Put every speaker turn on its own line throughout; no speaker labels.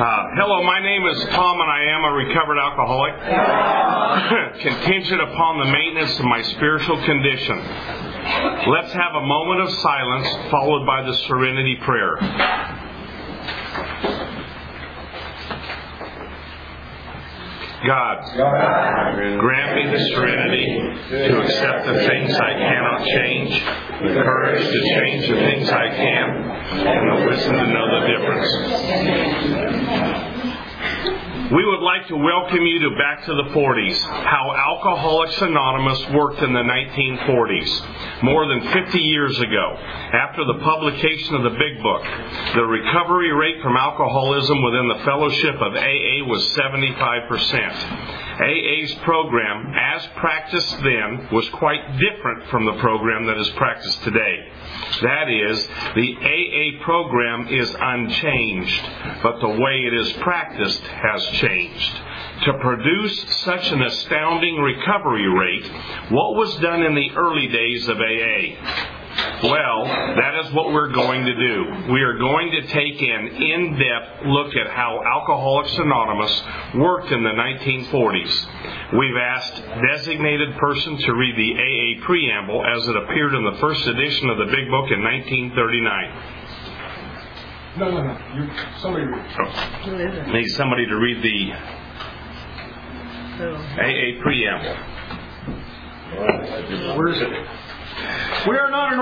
Hello, my name is Tom and I am a recovered alcoholic. Contingent upon the maintenance of my spiritual condition. Let's have a moment of silence followed by the serenity prayer. God, grant me the serenity to accept the things I cannot change, the courage to change the things I can, and the wisdom to know the difference. We would like to welcome you back to the 40s, how Alcoholics Anonymous worked in the 1940s, more than 50 years ago. After the publication of the Big Book, the recovery rate from alcoholism within the fellowship of AA was 75%. AA's program, as practiced then, was quite different from the program that is practiced today. That is, the AA program is unchanged, but the way it is practiced has changed. To produce such an astounding recovery rate, what was done in the early days of AA? Well, that is what we're going to do. We are going to take an in-depth look at how Alcoholics Anonymous worked in the 1940s. We've asked designated persons to read the AA preamble as it appeared in the first edition of the Big Book in 1939.
No. Somebody read it.
Need somebody to read the AA preamble.
Where is it? We are not an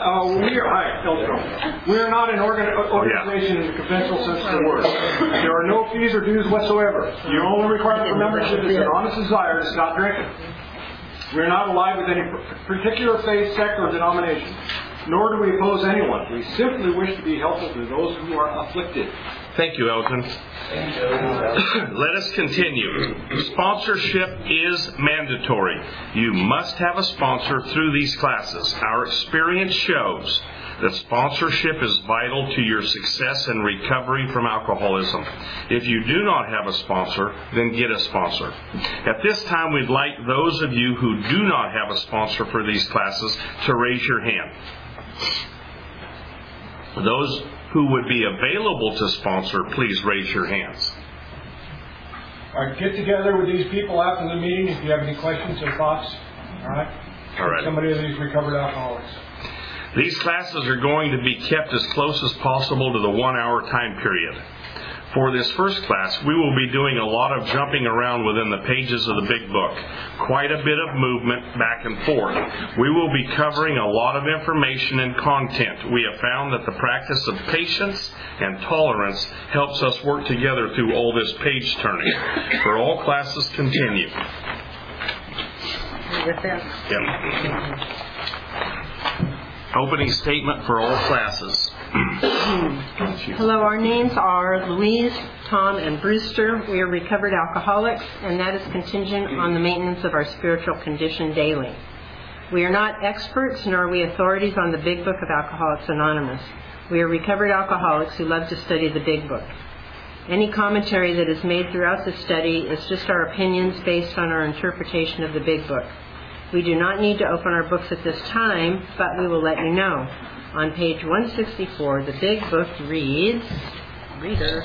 organization in the conventional sense of the word. There are no fees or dues whatsoever. Your only requirement for membership is an honest desire to stop drinking. We are not allied with any particular faith, sect, or denomination. Nor do we oppose anyone. We simply wish to be helpful to those who are afflicted.
Thank you, Elton. Let us continue. Sponsorship is mandatory. You must have a sponsor through these classes. Our experience shows that sponsorship is vital to your success and recovery from alcoholism. If you do not have a sponsor, then get a sponsor. At this time, we'd like those of you who do not have a sponsor for these classes to raise your hand. Those who would be available to sponsor, please raise your hands.
All right, get together with these people after the meeting if you have any questions or thoughts. All right? Somebody of these recovered alcoholics.
These classes are going to be kept as close as possible to the 1-hour time period. For this first class, we will be doing a lot of jumping around within the pages of the Big Book. Quite a bit of movement back and forth. We will be covering a lot of information and content. We have found that the practice of patience and tolerance helps us work together through all this page turning. For all classes, continue. Opening statement for all classes.
Hello, our names are Louise, Tom, and Brewster. We are recovered alcoholics, and that is contingent on the maintenance of our spiritual condition daily. We are not experts, nor are we authorities on the Big Book of Alcoholics Anonymous. We are recovered alcoholics who love to study the Big Book. Any commentary that is made throughout the study is just our opinions based on our interpretation of the Big Book. We do not need to open our books at this time, but we will let you know. On page 164, the Big Book reads, Reader.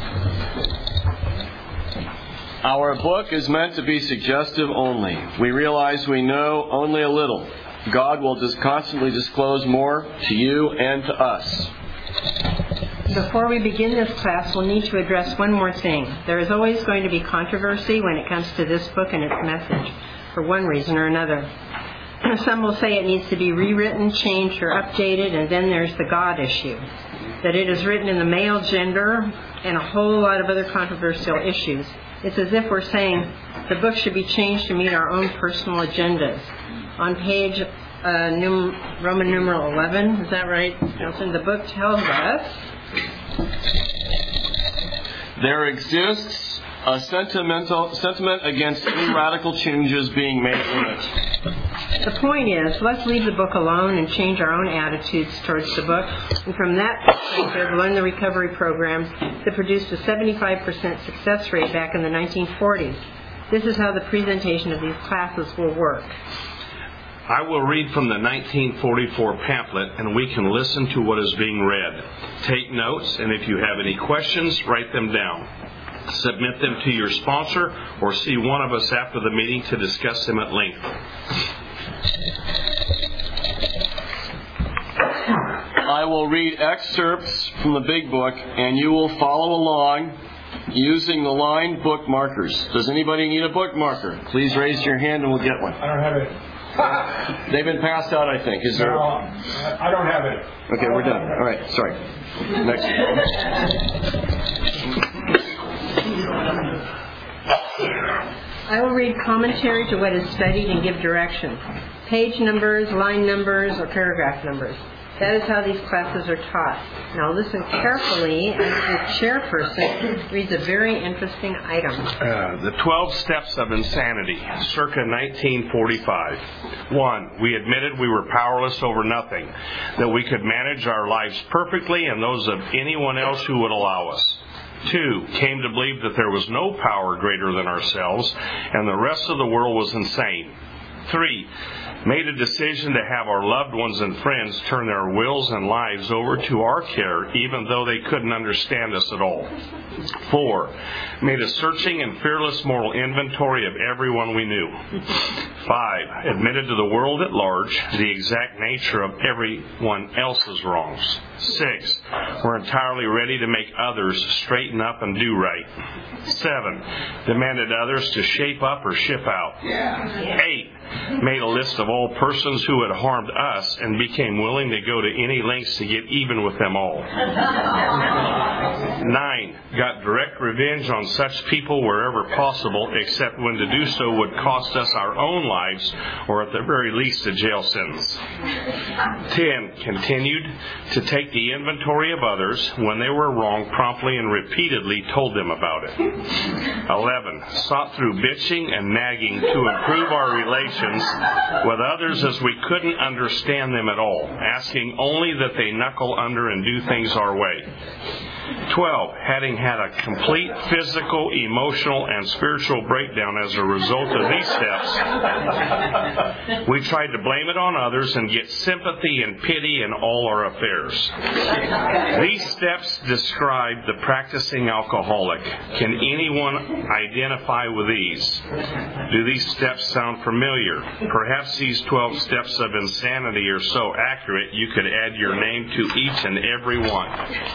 Our book is meant to be suggestive only. We realize we know only a little. God will constantly disclose more to you and to us.
Before we begin this class, we'll need to address one more thing. There is always going to be controversy when it comes to this book and its message, for one reason or another. Some will say it needs to be rewritten, changed, or updated, and then there's the God issue, that it is written in the male gender and a whole lot of other controversial issues. It's as if we're saying the book should be changed to meet our own personal agendas. On page Roman numeral 11, is that right, Nelson? The book tells us
there exists a sentiment against any radical changes being made in it.
The point is, let's leave the book alone and change our own attitudes towards the book. And from that perspective, learn the recovery program that produced a 75% success rate back in the 1940s. This is how the presentation of these classes will work.
I will read from the 1944 pamphlet, and we can listen to what is being read. Take notes, and if you have any questions, write them down. Submit them to your sponsor, or see one of us after the meeting to discuss them at length.
I will read excerpts from the Big Book, and you will follow along using the line bookmarkers. Does anybody need a bookmarker? Please raise your hand and we'll get one.
I don't have it.
They've been passed out, I think. Is there?
No, I don't have it.
Okay, we're done. All right, sorry. Next.
I will read commentary to what is studied and give direction. Page numbers, line numbers, or paragraph numbers. That is how these classes are taught. Now listen carefully as the chairperson reads a very interesting item.
The 12 Steps of Insanity, circa 1945. 1. We admitted we were powerless over nothing, that we could manage our lives perfectly and those of anyone else who would allow us. 2. Came to believe that there was no power greater than ourselves and the rest of the world was insane. 3. Made a decision to have our loved ones and friends turn their wills and lives over to our care, even though they couldn't understand us at all. 4. Made a searching and fearless moral inventory of everyone we knew. 5. Admitted to the world at large the exact nature of everyone else's wrongs. 6. Were entirely ready to make others straighten up and do right. 7. Demanded others to shape up or ship out. 8. Made a list of all persons who had harmed us and became willing to go to any lengths to get even with them all. 9. Got direct revenge on such people wherever possible, except when to do so would cost us our own lives or at the very least a jail sentence. 10. Continued to take the inventory of others when they were wrong, promptly and repeatedly told them about it. 11. Sought through bitching and nagging to improve our relations with others as we couldn't understand them at all, asking only that they knuckle under and do things our way. 12. Having had a complete physical, emotional, and spiritual breakdown as a result of these steps, we tried to blame it on others and get sympathy and pity in all our affairs. These steps describe the practicing alcoholic. Can anyone identify with these? Do these steps sound familiar? Perhaps these 12 steps of insanity are so accurate you could add your name to each and every one.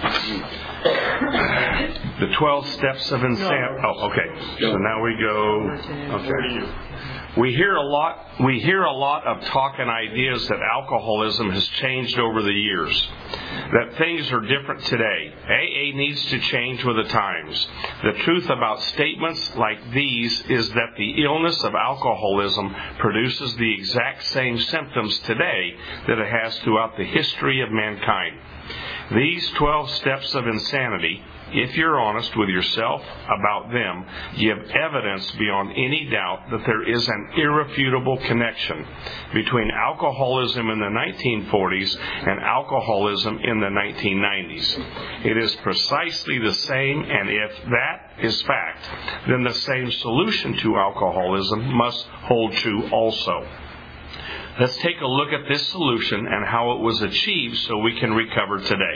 The 12 steps of insanity. Oh, okay. So now we go. Okay. We hear a lot of talk and ideas that alcoholism has changed over the years, that things are different today. AA needs to change with the times. The truth about statements like these is that the illness of alcoholism produces the exact same symptoms today that it has throughout the history of mankind. These 12 steps of insanity, if you're honest with yourself about them, give evidence beyond any doubt that there is an irrefutable connection between alcoholism in the 1940s and alcoholism in the 1990s. It is precisely the same, and if that is fact, then the same solution to alcoholism must hold true also. Let's take a look at this solution and how it was achieved so we can recover today.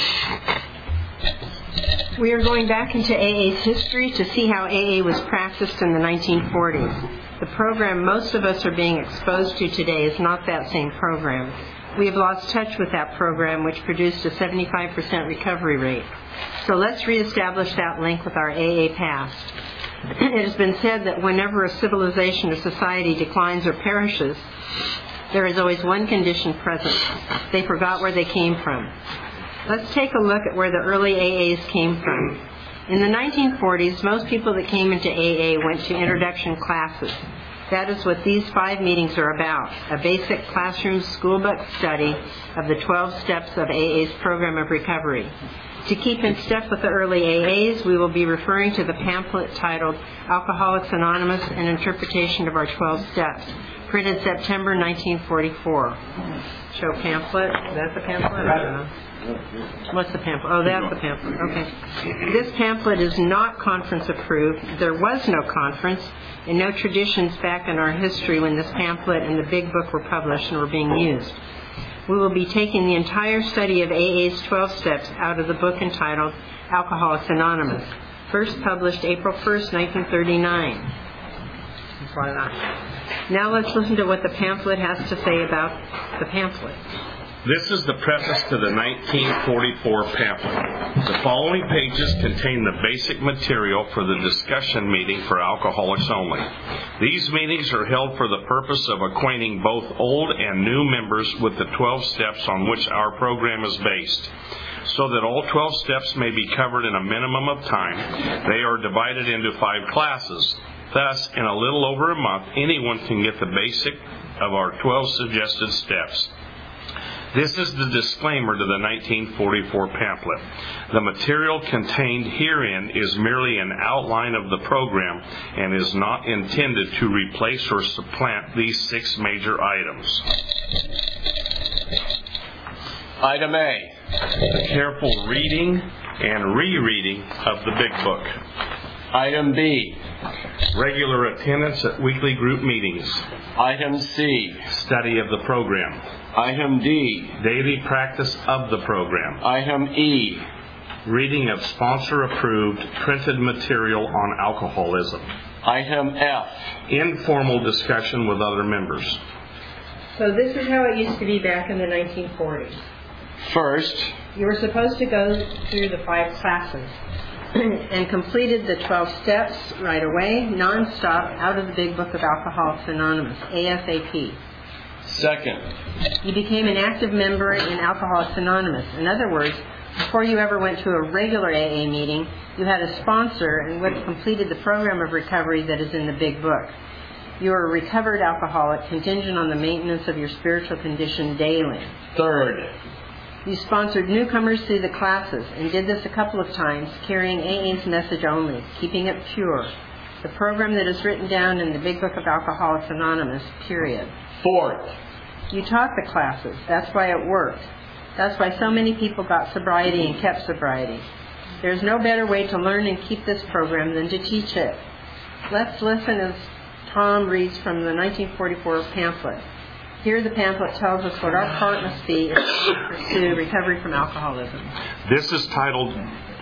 We are going back into AA's history to see how AA was practiced in the 1940s. The program most of us are being exposed to today is not that same program. We have lost touch with that program, which produced a 75% recovery rate. So let's reestablish that link with our AA past. It has been said that whenever a civilization or society declines or perishes, there is always one condition present. They forgot where they came from. Let's take a look at where the early AAs came from. In the 1940s, most people that came into AA went to introduction classes. That is what these 5 meetings are about, a basic classroom schoolbook study of the 12 steps of AA's program of recovery. To keep in step with the early AAs, we will be referring to the pamphlet titled Alcoholics Anonymous, An Interpretation of Our 12 Steps, printed September 1944. Show pamphlet. Is that the pamphlet? What's the pamphlet? Oh, that's the pamphlet. Okay. This pamphlet is not conference approved. There was no conference and no traditions back in our history when this pamphlet and the Big Book were published and were being used. We will be taking the entire study of AA's 12 steps out of the book entitled Alcoholics Anonymous, first published April 1st, 1939. Voila. Now let's listen to what the pamphlet has to say about the pamphlet.
This is the preface to the 1944 pamphlet. The following pages contain the basic material for the discussion meeting for alcoholics only. These meetings are held for the purpose of acquainting both old and new members with the 12 steps on which our program is based. So that all 12 steps may be covered in a minimum of time, they are divided into 5 classes. Thus, in a little over a month, anyone can get the basic of our 12 suggested steps. This is the disclaimer to the 1944 pamphlet. The material contained herein is merely an outline of the program and is not intended to replace or supplant these 6 major items.
Item A.
The careful reading and rereading of the Big Book.
Item B.
Regular attendance at weekly group meetings.
Item C.
Study of the program.
Item D.
Daily practice of the program.
Item E.
Reading of sponsor-approved printed material on alcoholism.
Item F.
Informal discussion with other members.
So this is how it used to be back in the 1940s.
First,
You were supposed to go through the 5 classes and completed the 12 steps right away, non-stop, out of the Big Book of Alcoholics Anonymous, ASAP.
second,
You became an active member in Alcoholics Anonymous. In other words, before you ever went to a regular AA meeting, you had a sponsor and would have completed the program of recovery that is in the Big Book. You are a recovered alcoholic, contingent on the maintenance of your spiritual condition daily.
third,
You sponsored newcomers through the classes and did this a couple of times, carrying AA's message only, keeping it pure. The program that is written down in the Big Book of Alcoholics Anonymous, period.
fourth,
You taught the classes. That's why it worked. That's why so many people got sobriety and kept sobriety. There's no better way to learn and keep this program than to teach it. Let's listen as Tom reads from the 1944 pamphlet. Here the pamphlet tells us what our part must be to pursue recovery from alcoholism.
This is titled,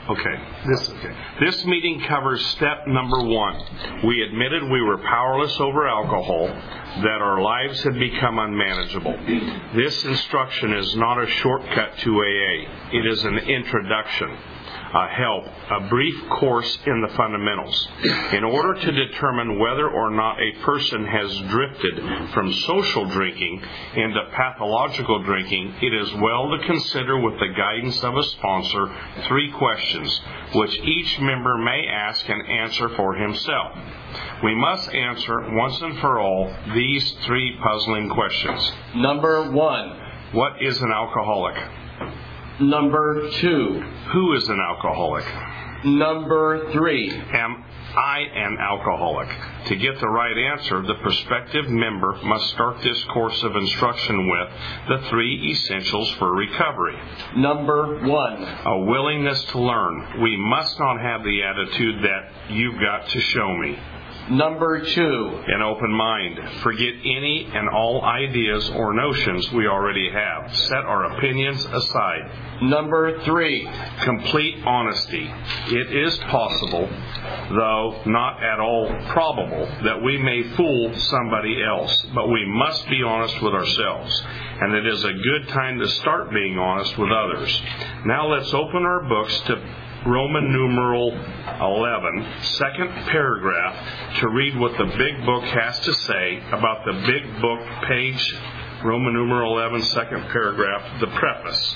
This meeting covers step number 1. We admitted we were powerless over alcohol, that our lives had become unmanageable. This instruction is not a shortcut to AA. It is an introduction, a help, a brief course in the fundamentals. In order to determine whether or not a person has drifted from social drinking into pathological drinking, it is well to consider with the guidance of a sponsor 3 questions, which each member may ask and answer for himself. We must answer once and for all these 3 puzzling questions.
number 1,
What is an alcoholic?
number 2,
Who is an alcoholic?
number 3,
Am I an alcoholic? To get the right answer, the prospective member must start this course of instruction with the 3 essentials for recovery.
number 1,
A willingness to learn. We must not have the attitude that you've got to show me.
number 2,
An open mind. Forget any and all ideas or notions we already have. Set our opinions aside.
number 3,
Complete honesty. It is possible, though not at all probable, that we may fool somebody else, but we must be honest with ourselves, and it is a good time to start being honest with others. Now let's open our books to Roman numeral 11, second paragraph, to read what the Big Book has to say about the Big Book, page Roman numeral 11, second paragraph, the preface.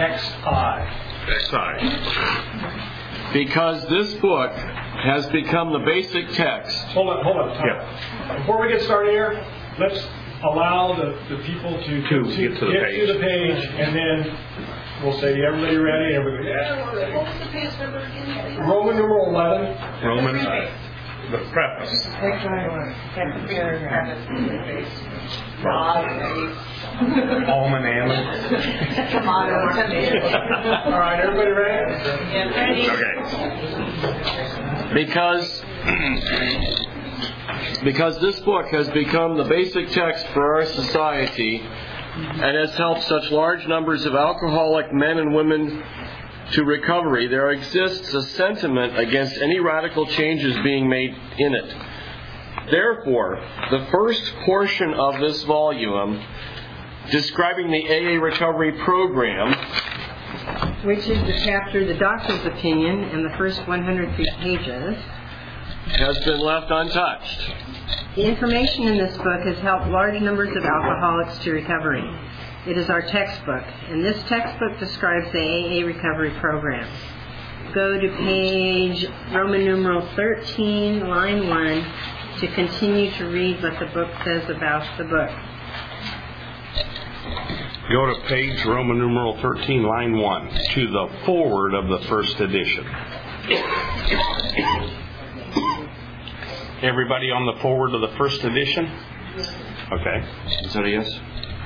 XI.
because this book has become the basic text.
Hold on.
Yeah.
Before we get started here, let's allow the people to
get to the
page, and then we'll say, everybody ready? Everybody.
What was the page number again?
Roman numeral 11.
Roman the preface. Almond almond.
All right, everybody ready?
Okay.
Because this book has become the basic text for our society and has helped such large numbers of alcoholic men and women to recovery, there exists a sentiment against any radical changes being made in it. Therefore, the first portion of this volume, describing the AA recovery program,
which is the chapter, The Doctor's Opinion, and the first 103 pages,
has been left untouched.
The information in this book has helped large numbers of alcoholics to recovery. It is our textbook, and this textbook describes the AA recovery program. Go to page Roman numeral 13, line 1, to continue to read what the book says about the book.
Go to page Roman numeral 13, line 1, to the forward of the first edition. Everybody on the forward of the first edition? Okay.
Is that a yes?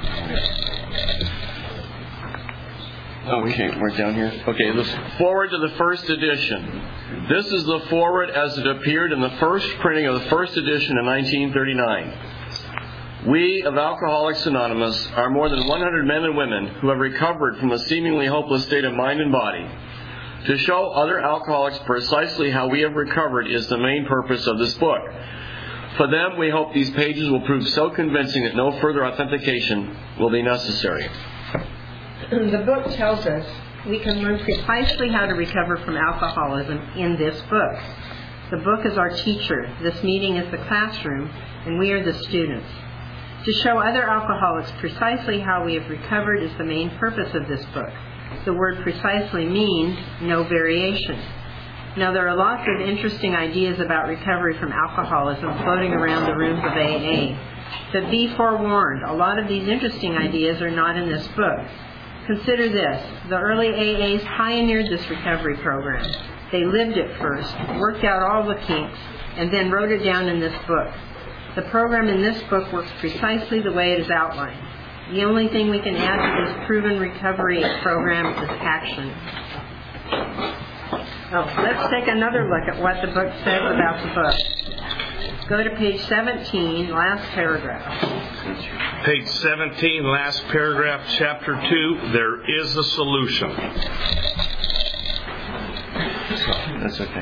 Okay, we're down here. Okay, the forward to the first edition. This is the forward as it appeared in the first printing of the first edition in 1939. We of Alcoholics Anonymous are more than 100 men and women who have recovered from a seemingly hopeless state of mind and body. To show other alcoholics precisely how we have recovered is the main purpose of this book. For them, we hope these pages will prove so convincing that no further authentication will be necessary.
The book tells us we can learn precisely how to recover from alcoholism in this book. The book is our teacher, this meeting is the classroom, and we are the students. To show other alcoholics precisely how we have recovered is the main purpose of this book. The word precisely means no variation. Now, there are lots of interesting ideas about recovery from alcoholism floating around the rooms of AA. But be forewarned, a lot of these interesting ideas are not in this book. Consider this. The early AAs pioneered this recovery program. They lived it first, worked out all the kinks, and then wrote it down in this book. The program in this book works precisely the way it is outlined. The only thing we can add to this proven recovery program is action. Let's take another look at what the book says about the book. Go to page 17, last paragraph.
Page 17, last paragraph, chapter 2, there is a solution.
That's okay.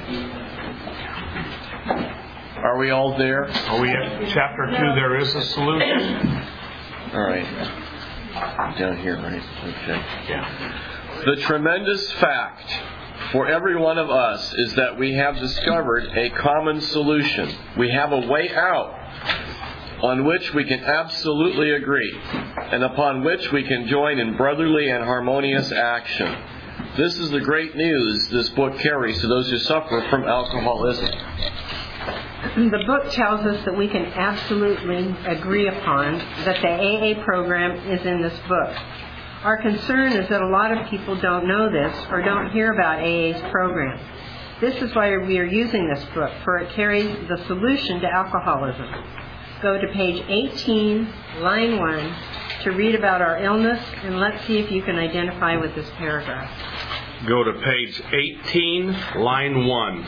Are we all there?
Are we at chapter 2, there is a solution?
All right. Down here, right? Okay.
Yeah.
The tremendous fact for every one of us is that we have discovered a common solution. We have a way out on which we can absolutely agree and upon which we can join in brotherly and harmonious action. This is the great news this book carries to those who suffer from alcoholism.
The book tells us that we can absolutely agree upon that the AA program is in this book. Our concern is that a lot of people don't know this or don't hear about AA's program. This is why we are using this book, for it carries the solution to alcoholism. Go to page 18, line 1, to read about our illness, and let's see if you can identify with this paragraph.
Go to page 18, line 1.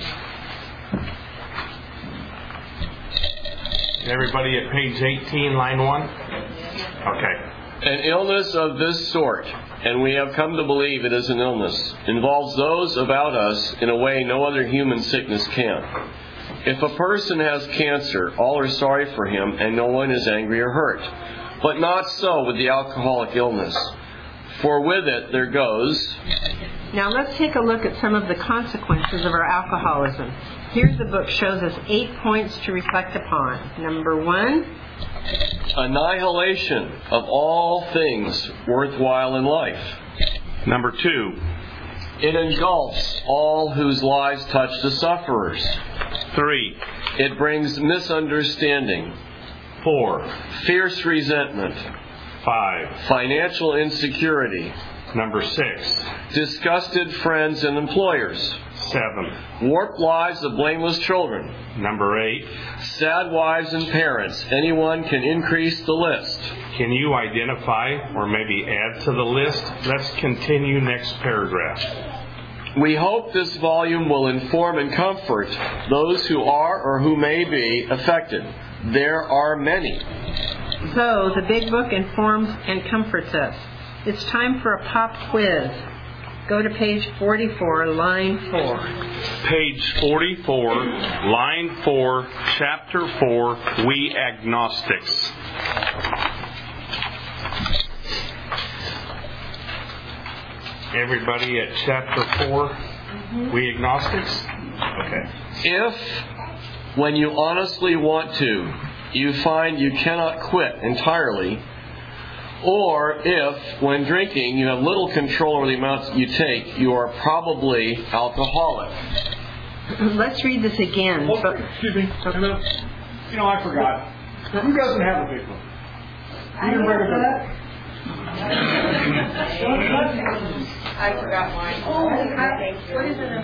Everybody at page 18, line 1? Okay.
An illness of this sort, and we have come to believe it is an illness, involves those about us in a way no other human sickness can. If a person has cancer, all are sorry for him, and no one is angry or hurt. But not so with the alcoholic illness. For with it there goes...
Now let's take a look at some of the consequences of our alcoholism. Here the book shows us 8 points to reflect upon. Number 1...
annihilation of all things worthwhile in life.
Number 2...
it engulfs all whose lives touch the sufferers.
3...
it brings misunderstanding.
4...
fierce resentment.
5...
financial insecurity.
Number 6...
disgusted friends and employers.
7.
Warped lives of blameless children.
Number 8.
Sad wives and parents. Anyone can increase the list.
Can you identify or maybe add to the list? Let's continue next paragraph.
We hope this volume will inform and comfort those who are or who may be affected. There are many.
So, the big book informs and comforts us. It's time for a pop quiz. Go to page 44, line 4.
Page 44, line 4, chapter 4, We Agnostics. Everybody at chapter 4, We Agnostics? Okay.
If, when you honestly want to, you find you cannot quit entirely, or if, when drinking, you have little control over the amounts you take, you are probably alcoholic.
Let's read this again.
Excuse me. You know, I forgot. Who doesn't have a big book?
I don't have a I forgot mine. What is it?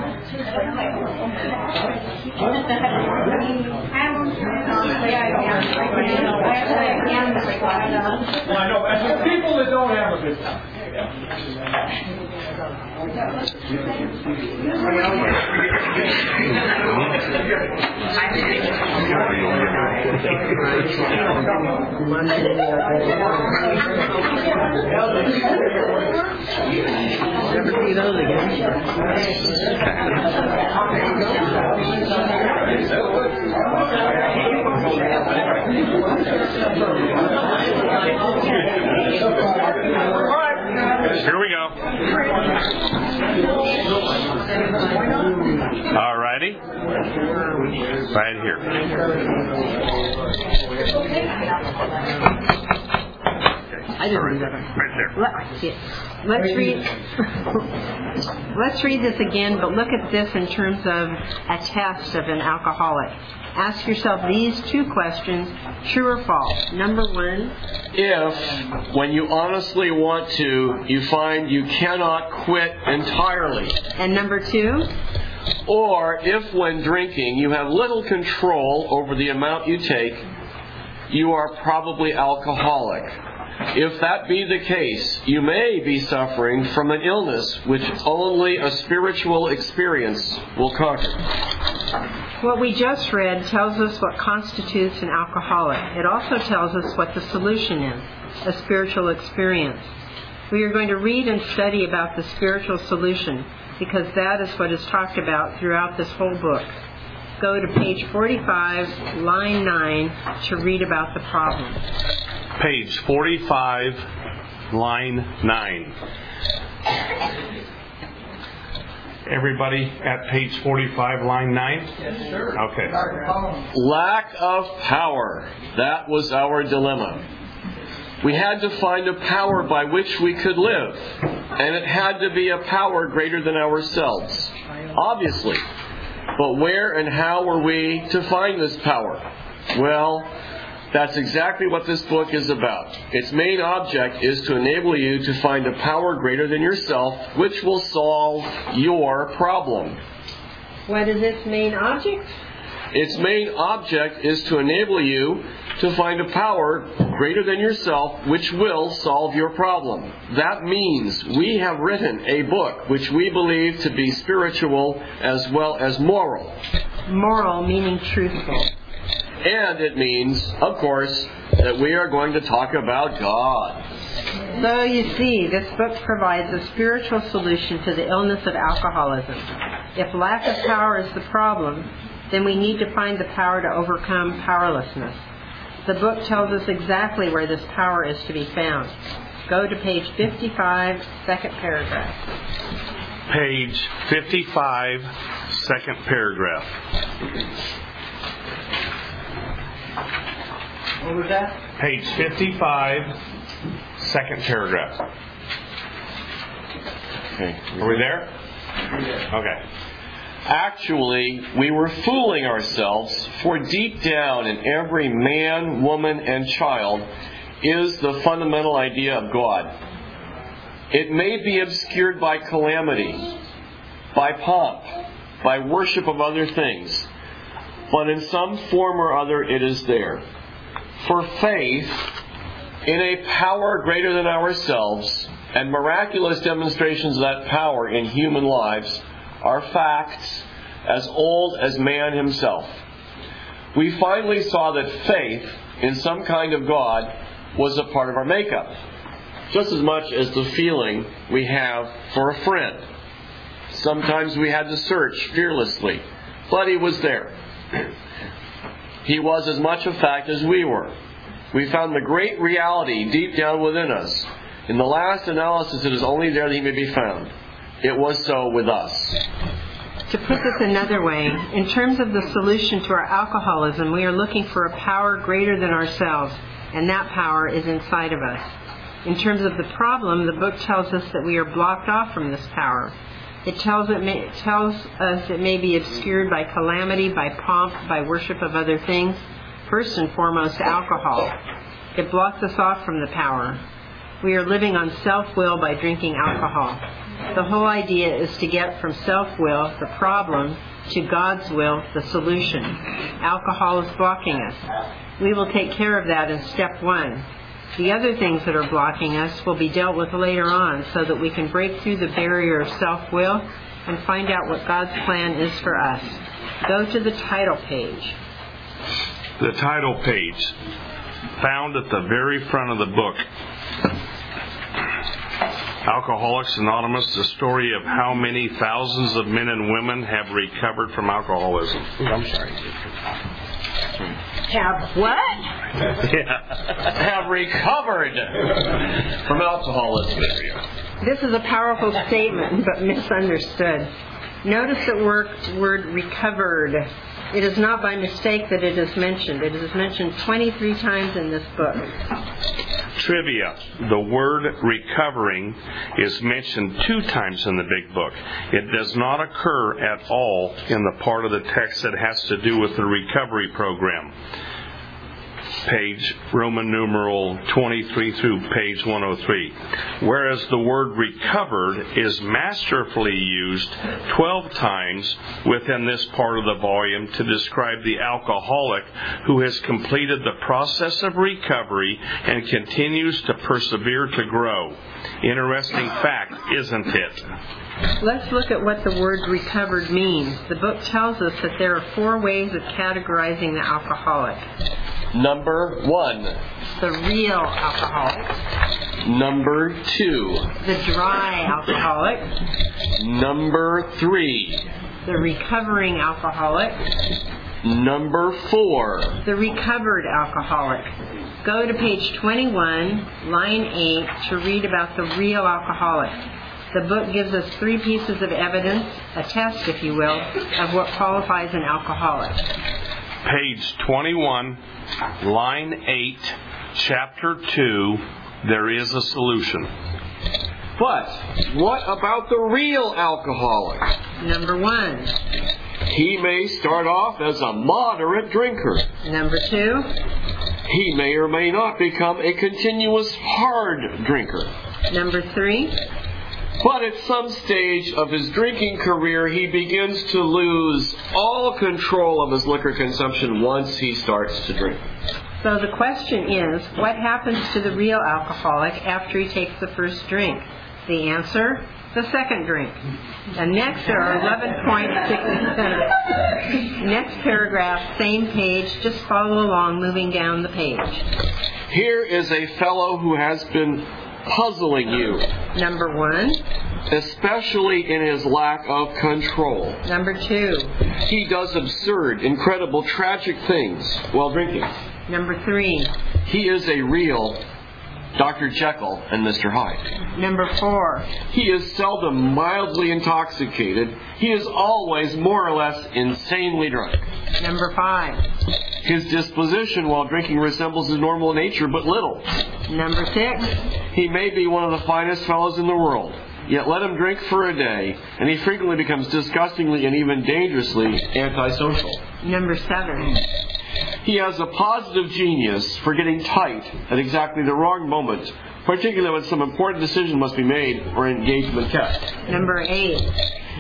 Well, I know, but people that don't have a big book.
Never see those again.
Here we go. All righty. Right here.
I didn't read that.
Right there.
Let's read this again, but look at this in terms of a test of an alcoholic. Ask yourself these 2 questions, true or false. Number 1.
If, when you honestly want to, you find you cannot quit entirely.
And number 2.
Or if, when drinking, you have little control over the amount you take, you are probably alcoholic. If that be the case, you may be suffering from an illness which only a spiritual experience will conquer.
What we just read tells us what constitutes an alcoholic. It also tells us what the solution is, a spiritual experience. We are going to read and study about the spiritual solution because that is what is talked about throughout this whole book. Go to page 45, line 9 to read about the problem.
Page 45, line 9. Everybody at page 45, line 9?
Yes, sir.
Okay.
Lack of power. That was our dilemma. We had to find a power by which we could live, and it had to be a power greater than ourselves, obviously. But where and how were we to find this power? Well, that's exactly what this book is about. Its main object is to enable you to find a power greater than yourself, which will solve your problem.
What is its main object?
Its main object is to enable you to find a power greater than yourself, which will solve your problem. That means we have written a book which we believe to be spiritual as well as moral.
Moral meaning truthful.
And it means, of course, that we are going to talk about God.
So you see, this book provides a spiritual solution to the illness of alcoholism. If lack of power is the problem, then we need to find the power to overcome powerlessness. The book tells us exactly where this power is to be found. Go to page 55, second paragraph.
Page 55, second paragraph.
What was that?
Page 55, second paragraph.
Okay.
Are we there? Okay.
Actually, we were fooling ourselves, for deep down in every man, woman, and child is the fundamental idea of God. It may be obscured by calamity, by pomp, by worship of other things. But in some form or other it is there. For faith in a power greater than ourselves and miraculous demonstrations of that power in human lives are facts as old as man himself. We finally saw that faith in some kind of God was a part of our makeup, just as much as the feeling we have for a friend. Sometimes we had to search fearlessly, but he was there. He was as much a fact as we were. We found the great reality deep down within us. In the last analysis, it is only there that he may be found. It was so with us.
To put this another way, in terms of the solution to our alcoholism, we are looking for a power greater than ourselves, and that power is inside of us. In terms of the problem, the book tells us that we are blocked off from this power. It tells us it may be obscured by calamity, by pomp, by worship of other things, first and foremost alcohol. It blocks us off from the power. We are living on self-will by drinking alcohol. The whole idea is to get from self-will, the problem, to God's will, the solution. Alcohol is blocking us. We will take care of that in step 1. The other things that are blocking us will be dealt with later on so that we can break through the barrier of self-will and find out what God's plan is for us. Go to the title page.
The title page, found at the very front of the book. Alcoholics Anonymous, the story of how many thousands of men and women have recovered from alcoholism.
I'm sorry.
Have what?
Have recovered from alcoholism.
This is a powerful statement, but misunderstood. Notice the word recovered. It is not by mistake that it is mentioned. It is mentioned 23 times in this book.
Trivia. The word recovering is mentioned 2 times in the big book. It does not occur at all in the part of the text that has to do with the recovery program. Page Roman numeral 23 through page 103. Whereas the word recovered is masterfully used 12 times within this part of the volume to describe the alcoholic who has completed the process of recovery and continues to persevere to grow. Interesting fact, isn't it?
Let's look at what the word recovered means. The book tells us that there are 4 ways of categorizing the alcoholic.
Number 1.
The real alcoholic.
Number 2.
The dry alcoholic.
Number 3.
The recovering alcoholic.
Number 4.
The recovered alcoholic. Go to page 21, line 8, to read about the real alcoholic. The book gives us 3 pieces of evidence, a test, if you will, of what qualifies an alcoholic.
Page 21, line 8, chapter 2, there is a solution.
But what about the real alcoholic?
Number 1.
He may start off as a moderate drinker.
Number 2.
He may or may not become a continuous hard drinker.
Number 3.
But at some stage of his drinking career, he begins to lose all control of his liquor consumption once he starts to drink.
So the question is, what happens to the real alcoholic after he takes the first drink? The answer, the second drink. And next there are 11.67. Next paragraph, same page, just follow along moving down the page.
Here is a fellow who has been puzzling you.
Number 1.
Especially in his lack of control.
Number 2.
He does absurd, incredible, tragic things while drinking.
Number 3.
He is a real Dr. Jekyll and Mr. Hyde.
Number 4.
He is seldom mildly intoxicated. He is always more or less insanely drunk.
Number 5.
His disposition while drinking resembles his normal nature but little.
Number 6.
He may be one of the finest fellows in the world. Yet let him drink for a day, and he frequently becomes disgustingly and even dangerously antisocial.
Number 7.
He has a positive genius for getting tight at exactly the wrong moment, particularly when some important decision must be made or engagement kept.
Number 8.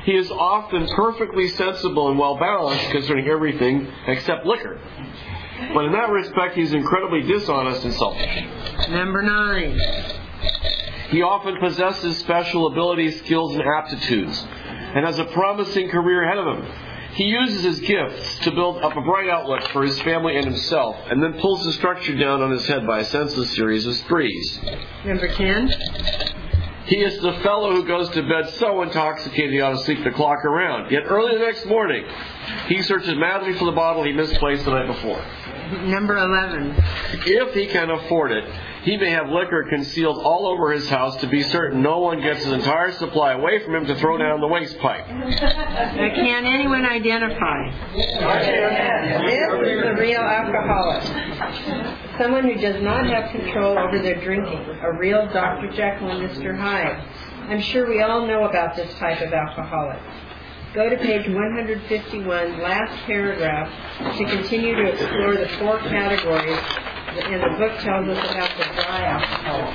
He is often perfectly sensible and well-balanced concerning everything except liquor. But in that respect, he is incredibly dishonest and selfish.
Number 9.
He often possesses special abilities, skills, and aptitudes, and has a promising career ahead of him. He uses his gifts to build up a bright outlook for his family and himself, and then pulls the structure down on his head by a senseless series of sprees.
Number 10.
He is the fellow who goes to bed so intoxicated he ought to sleep the clock around. Yet early the next morning, he searches madly for the bottle he misplaced the night before.
Number 11.
If he can afford it, he may have liquor concealed all over his house to be certain no one gets his entire supply away from him to throw down the waste pipe.
Can anyone identify? This is the real alcoholic. Someone who does not have control over their drinking. A real Dr. Jekyll and Mr. Hyde. I'm sure we all know about this type of alcoholic. Go to page 151, last paragraph, to continue to explore the 4 categories, and the book tells us about the dry alcoholic.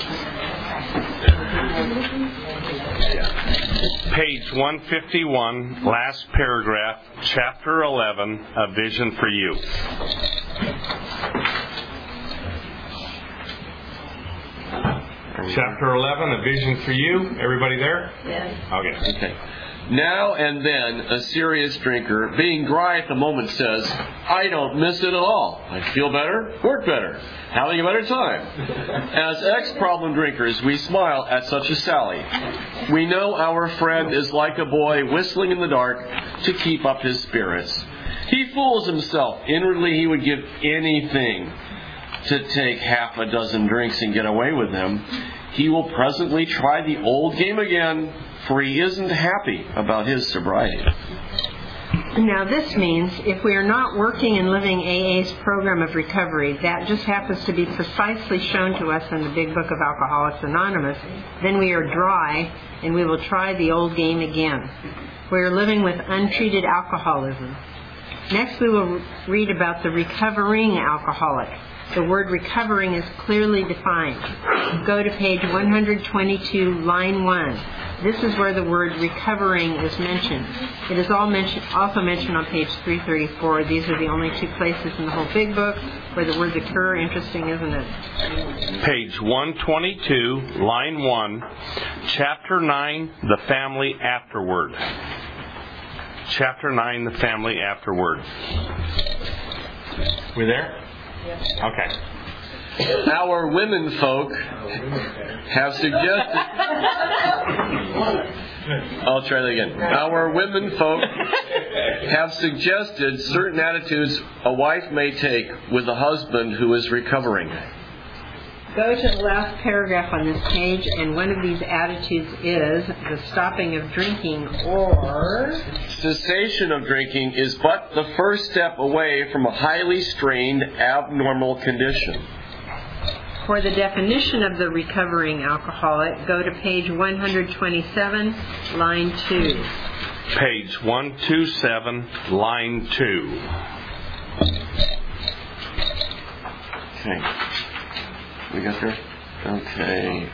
Page 151, last paragraph, chapter 11, A Vision for You. Chapter 11, A Vision for You. Everybody there?
Yes.
Okay.
Now and then, a serious drinker, being dry at the moment, says, I don't miss it at all. I feel better, work better, having a better time. As ex-problem drinkers, we smile at such a sally. We know our friend is like a boy whistling in the dark to keep up his spirits. He fools himself. Inwardly, he would give anything to take half a dozen drinks and get away with them. He will presently try the old game again, for he isn't happy about his sobriety.
Now this means if we are not working and living AA's program of recovery, that just happens to be precisely shown to us in the Big Book of Alcoholics Anonymous, then we are dry and we will try the old game again. We are living with untreated alcoholism. Next we will read about the recovering alcoholic. The word recovering is clearly defined. Go to page 122, line 1. This is where the word recovering is mentioned. It is also mentioned on page 334. These are the only 2 places in the whole Big Book where the words occur. Interesting, isn't it?
Page 122, line 1, chapter 9, The Family Afterward. Chapter 9, The Family Afterward. We there? Okay.
Our women folk have suggested... I'll try that again. Our women folk have suggested certain attitudes a wife may take with a husband who is recovering.
Go to the last paragraph on this page, and one of these attitudes is the stopping of drinking, or...
Cessation of drinking is but the first step away from a highly strained, abnormal condition.
For the definition of the recovering alcoholic, go to page 127, line 2.
Page 127, line 2.
Okay. We got there? Okay.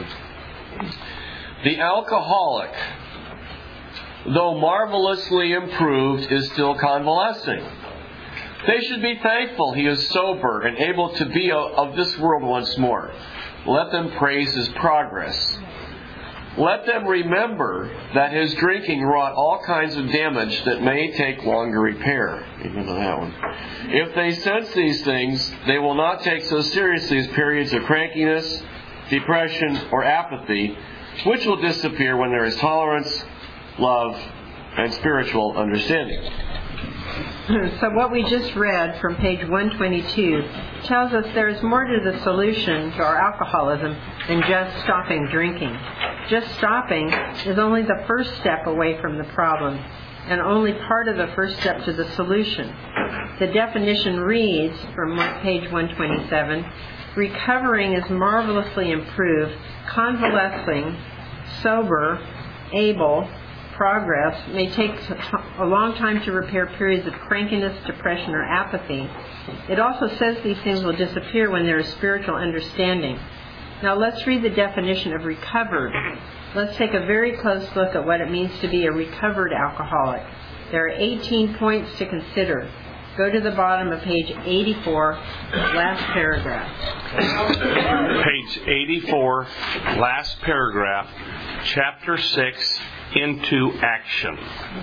The alcoholic, though marvelously improved, is still convalescing. They should be thankful he is sober and able to be of this world once more. Let them praise his progress. Let them remember that his drinking wrought all kinds of damage that may take longer repair. Remember that one. If they sense these things, they will not take so seriously as periods of crankiness, depression, or apathy, which will disappear when there is tolerance, love, and spiritual understanding.
So what we just read from page 122 tells us there is more to the solution to our alcoholism than just stopping drinking. Just stopping is only the first step away from the problem, and only part of the first step to the solution. The definition reads from page 127, recovering is marvelously improved, convalescing, sober, able. Progress may take a long time to repair periods of crankiness, depression, or apathy. It also says these things will disappear when there is spiritual understanding. Now let's read the definition of recovered. Let's take a very close look at what it means to be a recovered alcoholic. There are 18 points to consider. Go to the bottom of page 84, last paragraph.
Page 84, last paragraph, chapter 6, into action.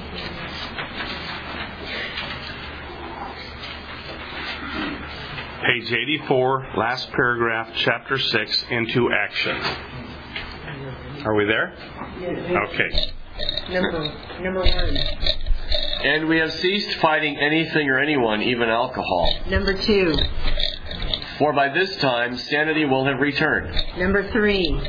Page 84, last paragraph, chapter 6, into action. Are we there? Okay.
Number 1.
And we have ceased fighting anything or anyone, even alcohol.
Number 2.
For by this time, sanity will have returned.
Number 3.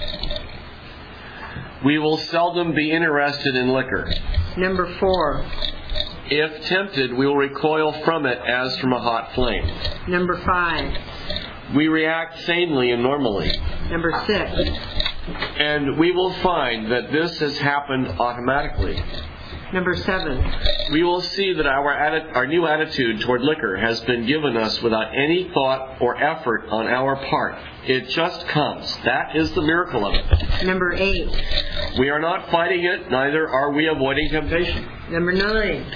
We will seldom be interested in liquor.
Number 4.
If tempted, we will recoil from it as from a hot flame.
Number 5.
We react sanely and normally.
Number 6.
And we will find that this has happened automatically.
Number 7.
We will see that our new attitude toward liquor has been given us without any thought or effort on our part. It just comes. That is the miracle of it.
Number 8.
We are not fighting it, neither are we avoiding temptation.
Number 9.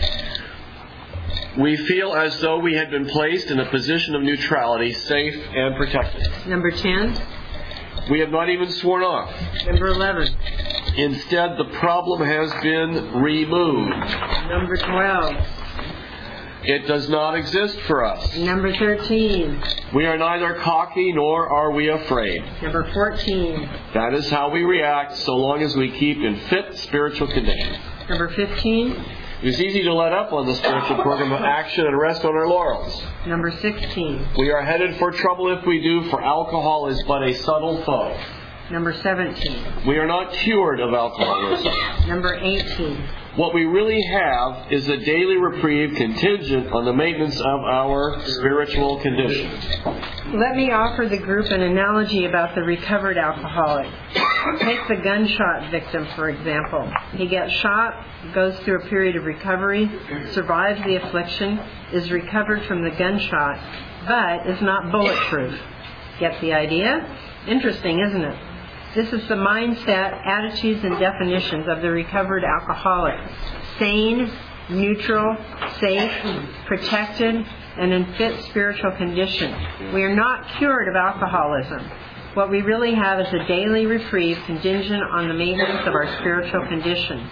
We feel as though we had been placed in a position of neutrality, safe and protected.
Number 10.
We have not even sworn off.
Number 11.
Instead, the problem has been removed.
Number 12.
It does not exist for us.
Number 13.
We are neither cocky nor are we afraid.
Number 14.
That is how we react so long as we keep in fit spiritual condition.
Number 15.
It's easy to let up on the spiritual program of action and rest on our laurels.
Number 16.
We are headed for trouble if we do, for alcohol is but a subtle foe.
Number 17.
We are not cured of alcoholism.
Number 18.
What we really have is a daily reprieve contingent on the maintenance of our spiritual condition.
Let me offer the group an analogy about the recovered alcoholic. Take the gunshot victim, for example. He gets shot, goes through a period of recovery, survives the affliction, is recovered from the gunshot, but is not bulletproof. Get the idea? Interesting, isn't it? This is the mindset, attitudes, and definitions of the recovered alcoholic. Sane, neutral, safe, protected, and in fit spiritual condition. We are not cured of alcoholism. What we really have is a daily reprieve contingent on the maintenance of our spiritual condition.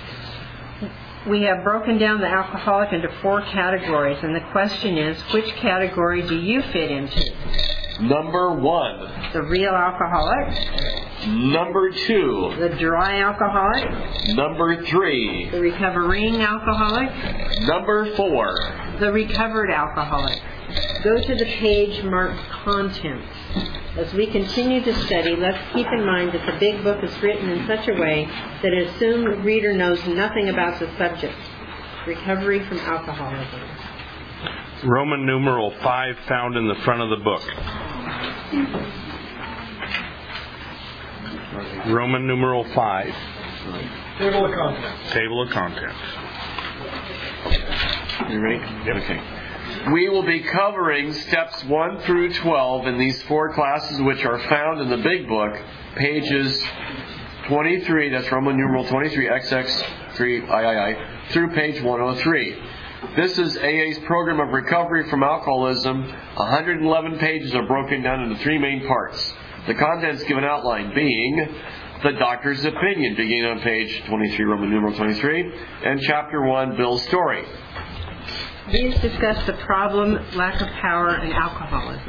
We have broken down the alcoholic into 4 categories, and the question is, which category do you fit into?
Number 1.
The real alcoholic.
Number 2.
The dry alcoholic.
Number 3.
The recovering alcoholic.
Number 4.
The recovered alcoholic. Go to the page marked Contents. As we continue to study, let's keep in mind that the big book is written in such a way that it assumes the reader knows nothing about the subject. Recovery from alcoholism.
Roman numeral 5 found in the front of the book. Roman numeral 5.
Table of contents.
Table of contents.
You ready? Yep. Okay. We will be covering steps 1 through 12 in these 4 classes, which are found in the big book, pages 23, that's Roman numeral 23, XX3, III, through page 103. This is AA's program of recovery from alcoholism. 111 pages are broken down into 3 main parts. The contents give an outline being the doctor's opinion, beginning on page 23, Roman numeral 23, and chapter 1, Bill's story.
These discuss the problem, lack of power, and alcoholism.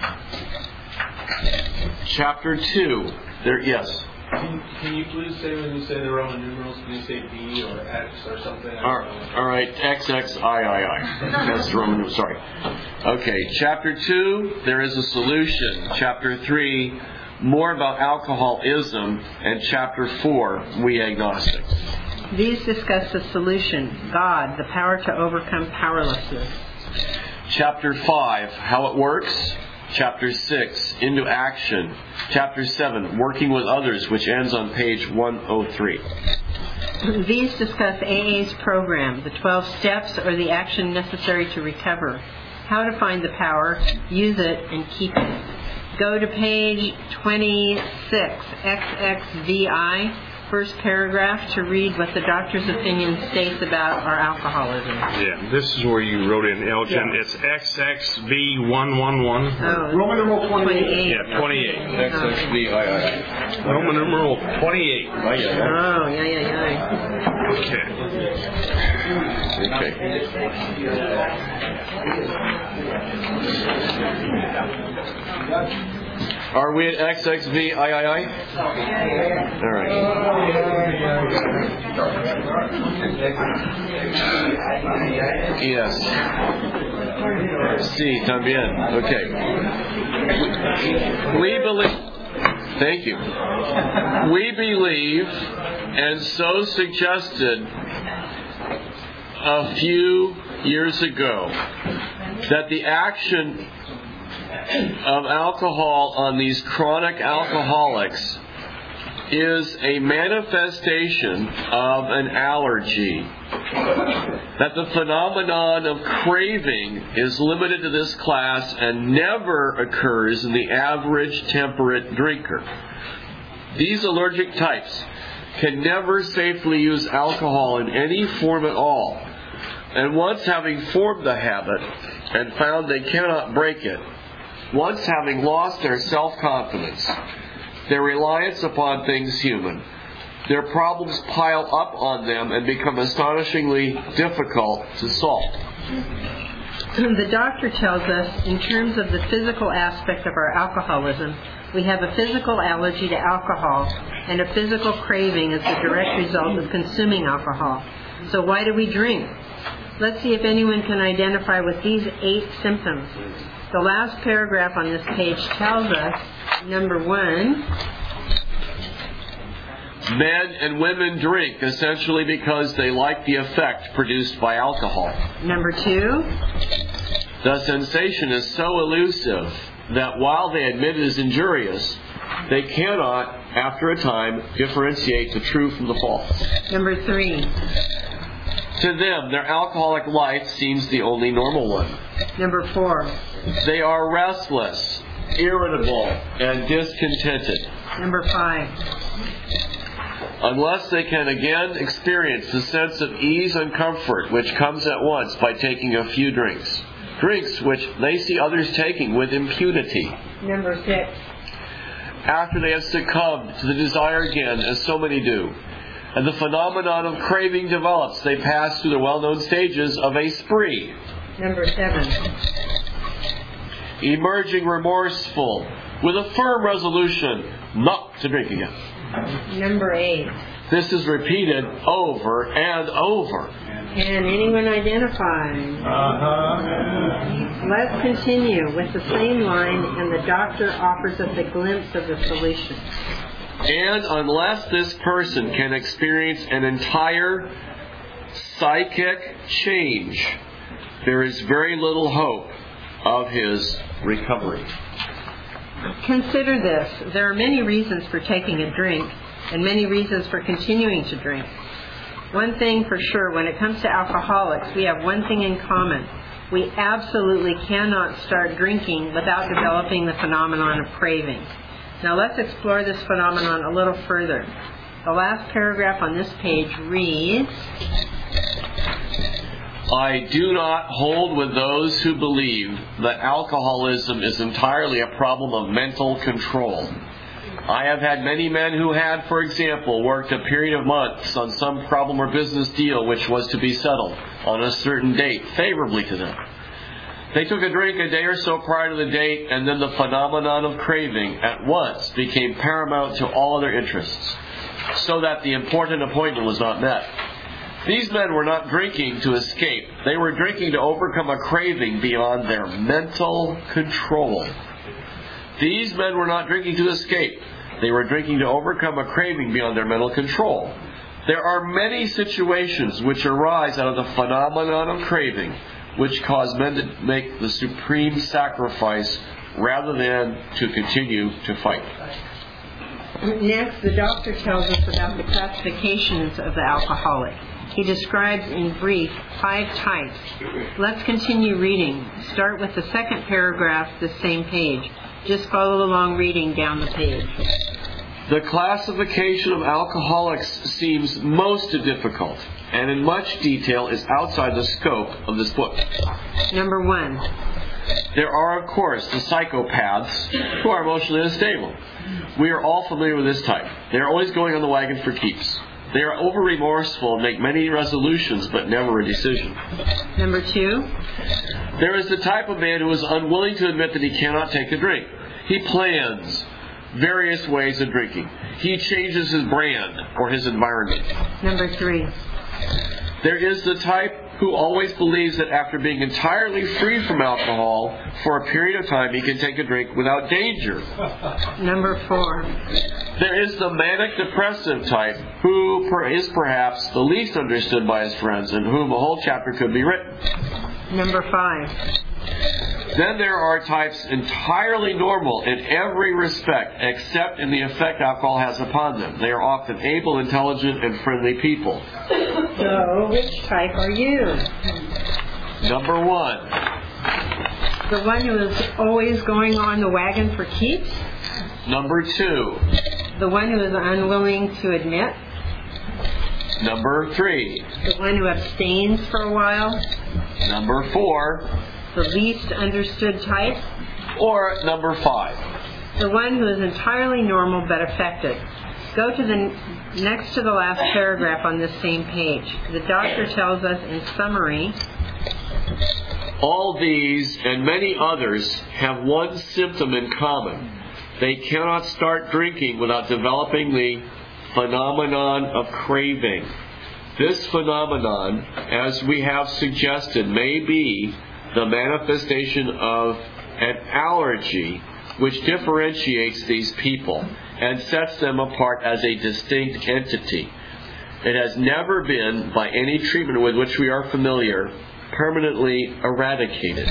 Chapter 2. Yes.
Can you please say, when you say the Roman numerals, can you say B or X or something?
All right, XXIII. That's Roman numerals, sorry. Okay, chapter 2, there is a solution. Chapter 3, more about alcoholism. And chapter 4, we agnostics.
These discuss the solution, God, the power to overcome powerlessness.
Chapter 5, how it works. Chapter 6, into action. Chapter 7, working with others, which ends on page 103.
These discuss AA's program, the 12 steps or the action necessary to recover, how to find the power, use it, and keep it. Go to page 26, XXVI, first paragraph, to read what the doctor's opinion states about our alcoholism.
Yeah, this is where you wrote in, Elgin.
Yeah.
It's XXV111.
Oh,
Roman numeral 28.
Yeah, 28.
XXVII.
Roman numeral 28.
Oh, yeah.
Okay.
Are we at XXVII? All right. Yes. Sí, también. Okay. We believe. Thank you. We believe, and so suggested a few years ago, that the action of alcohol on these chronic alcoholics is a manifestation of an allergy. That the phenomenon of craving is limited to this class and never occurs in the average temperate drinker. These allergic types can never safely use alcohol in any form at all. And once having formed the habit and found they cannot break it, once having lost their self-confidence, their reliance upon things human, their problems pile up on them and become astonishingly difficult to solve.
The doctor tells us, in terms of the physical aspect of our alcoholism, we have a physical allergy to alcohol, and a physical craving is the direct result of consuming alcohol. So why do we drink? Let's see if anyone can identify with these 8 symptoms. The last paragraph on this page tells us, number 1,
men and women drink essentially because they like the effect produced by alcohol.
Number 2,
the sensation is so elusive that while they admit it is injurious, they cannot, after a time, differentiate the true from the false.
number 3,
To them, their alcoholic life seems the only normal one.
number 4,
They are restless, irritable, and discontented.
number 5,
Unless they can again experience the sense of ease and comfort which comes at once by taking a few drinks. Drinks which they see others taking with impunity.
number 6,
After they have succumbed to the desire again, as so many do, and the phenomenon of craving develops, they pass through the well-known stages of a spree.
number 7,
Emerging remorseful, with a firm resolution not to drink again.
number 8.
This is repeated over and over.
Can anyone identify? Let's continue with the same line, and the doctor offers us a glimpse of the solution.
And unless this person can experience an entire psychic change, there is very little hope of his recovery.
Consider this. There are many reasons for taking a drink and many reasons for continuing to drink. One thing for sure, when it comes to alcoholics, we have one thing in common. We absolutely cannot start drinking without developing the phenomenon of craving. Now let's explore this phenomenon a little further. The last paragraph on this page reads,
I do not hold with those who believe that alcoholism is entirely a problem of mental control. I have had many men who had, for example, worked a period of months on some problem or business deal which was to be settled on a certain date favorably to them. They took a drink a day or so prior to the date, and then the phenomenon of craving at once became paramount to all other interests, so that the important appointment was not met. These men were not drinking to escape. They were drinking to overcome a craving beyond their mental control. These men were not drinking to escape. They were drinking to overcome a craving beyond their mental control. There are many situations which arise out of the phenomenon of craving, which cause men to make the supreme sacrifice rather than to continue to fight.
next, the doctor tells us about the classifications of the alcoholic. He describes in brief 5 types. Let's continue reading. Start with the second paragraph, the same page. Just follow along reading down the page.
The classification of alcoholics seems most difficult, and in much detail is outside the scope of this book.
Number 1.
There are, of course, the psychopaths who are emotionally unstable. We are all familiar with this type. They are always going on the wagon for keeps. They are over-remorseful and make many resolutions, but never a decision.
Number 2.
There is the type of man who is unwilling to admit that he cannot take a drink. He plans various ways of drinking. He changes his brand or his environment.
Number 3.
There is the type who always believes that after being entirely free from alcohol for a period of time, he can take a drink without danger.
Number 4.
There is the manic-depressive type who is perhaps the least understood by his friends and whom a whole chapter could be written.
Number 5.
Then there are types entirely normal in every respect except in the effect alcohol has upon them. They are often able, intelligent, and friendly people.
So, which type are you?
Number 1.
The one who is always going on the wagon for keeps?
Number 2.
The one who is unwilling to admit?
Number 3.
The one who abstains for a while?
Number 4.
The least understood type?
Or number 5.
The one who is entirely normal but affected. Go to the next to the last paragraph on this same page. The doctor tells us in summary,
all these and many others have one symptom in common. They cannot start drinking without developing the phenomenon of craving. This phenomenon, as we have suggested, may be the manifestation of an allergy which differentiates these people and sets them apart as a distinct entity. It has never been, by any treatment with which we are familiar, permanently eradicated.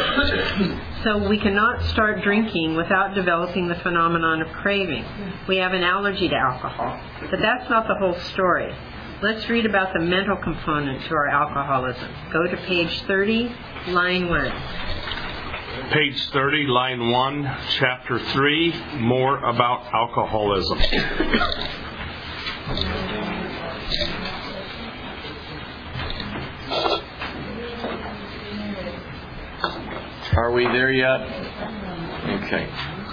So we cannot start drinking without developing the phenomenon of craving. We have an allergy to alcohol. But that's not the whole story. Let's read about the mental component to our alcoholism. Go to page 30, line 1.
Page 30, line 1, chapter 3, more about alcoholism.
Are we there yet? Okay.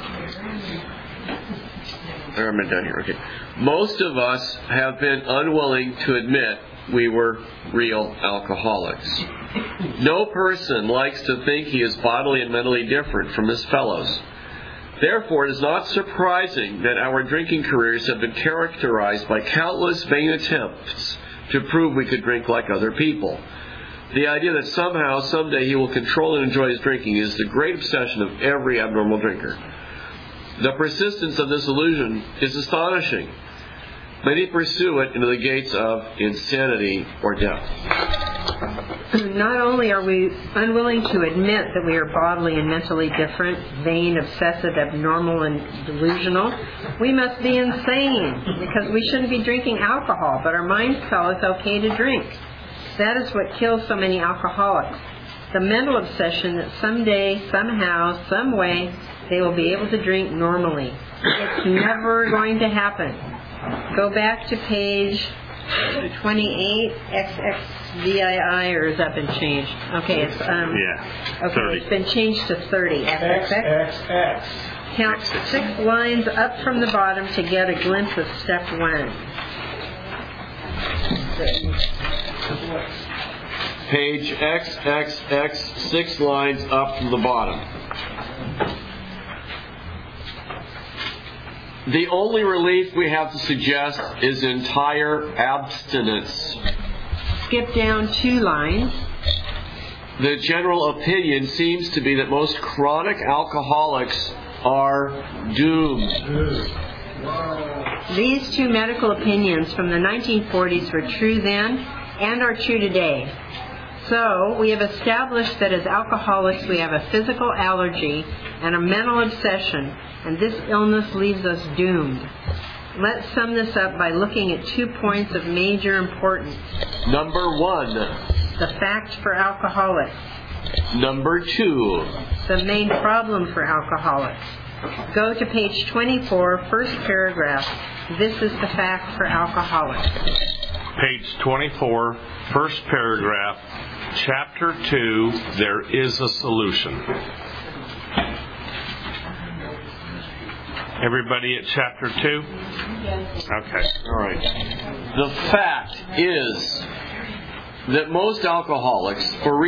I'm down here. Okay. Most of us have been unwilling to admit we were real alcoholics. No person likes to think he is bodily and mentally different from his fellows. Therefore, it is not surprising that our drinking careers have been characterized by countless vain attempts to prove we could drink like other people. The idea that somehow, someday, he will control and enjoy his drinking is the great obsession of every abnormal drinker. The persistence of this illusion is astonishing. Many pursue it into the gates of insanity or death.
Not only are we unwilling to admit that we are bodily and mentally different, vain, obsessive, abnormal, and delusional, we must be insane because we shouldn't be drinking alcohol, but our minds tell us okay to drink. That is what kills so many alcoholics. The mental obsession that someday, somehow, some way, they will be able to drink normally. It's never going to happen. Go back to page 28, XXVII, or has that been changed? Okay, it's okay,
30.
It's been changed to 30.
XXX.
Count 6 lines up from the bottom to get a glimpse of step 1.
Page XXX, 6 lines up from the bottom. The only relief we have to suggest is entire abstinence.
Skip down 2 lines.
The general opinion seems to be that most chronic alcoholics are doomed.
These 2 medical opinions from the 1940s were true then and are true today. So, we have established that as alcoholics we have a physical allergy and a mental obsession, and this illness leaves us doomed. Let's sum this up by looking at 2 points of major importance.
Number 1.
The fact for alcoholics.
Number 2.
The main problem for alcoholics. Go to page 24, first paragraph. This is the fact for alcoholics.
Page 24, first paragraph, chapter 2, there is a solution. Everybody at chapter 2?
Yes.
Okay.
All right. The fact is that most alcoholics,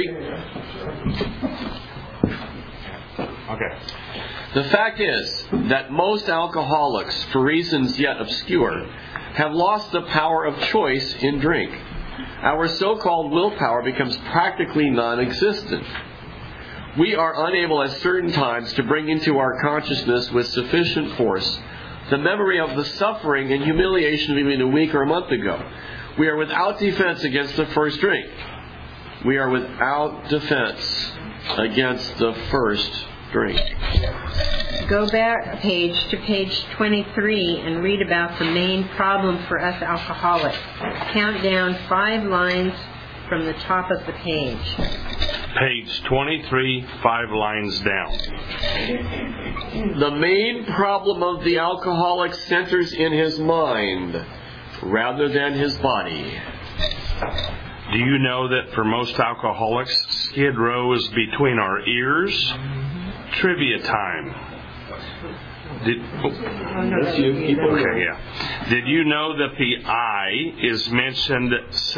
The fact is that most alcoholics, for reasons yet obscure, have lost the power of choice in drink. Our so-called willpower becomes practically non-existent. We are unable at certain times to bring into our consciousness with sufficient force the memory of the suffering and humiliation of even a week or a month ago. We are without defense against the first drink. We are without defense against the first drink.
Go back a page to page 23 and read about the main problem for us alcoholics. Count down 5 lines from the top of the page.
Page 23, 5 lines down.
The main problem of the alcoholic centers in his mind rather than his body.
Do you know that for most alcoholics, Skid Row is between our ears? Trivia time.
That's you. Keep on
Okay, yeah. Did you know that the I is mentioned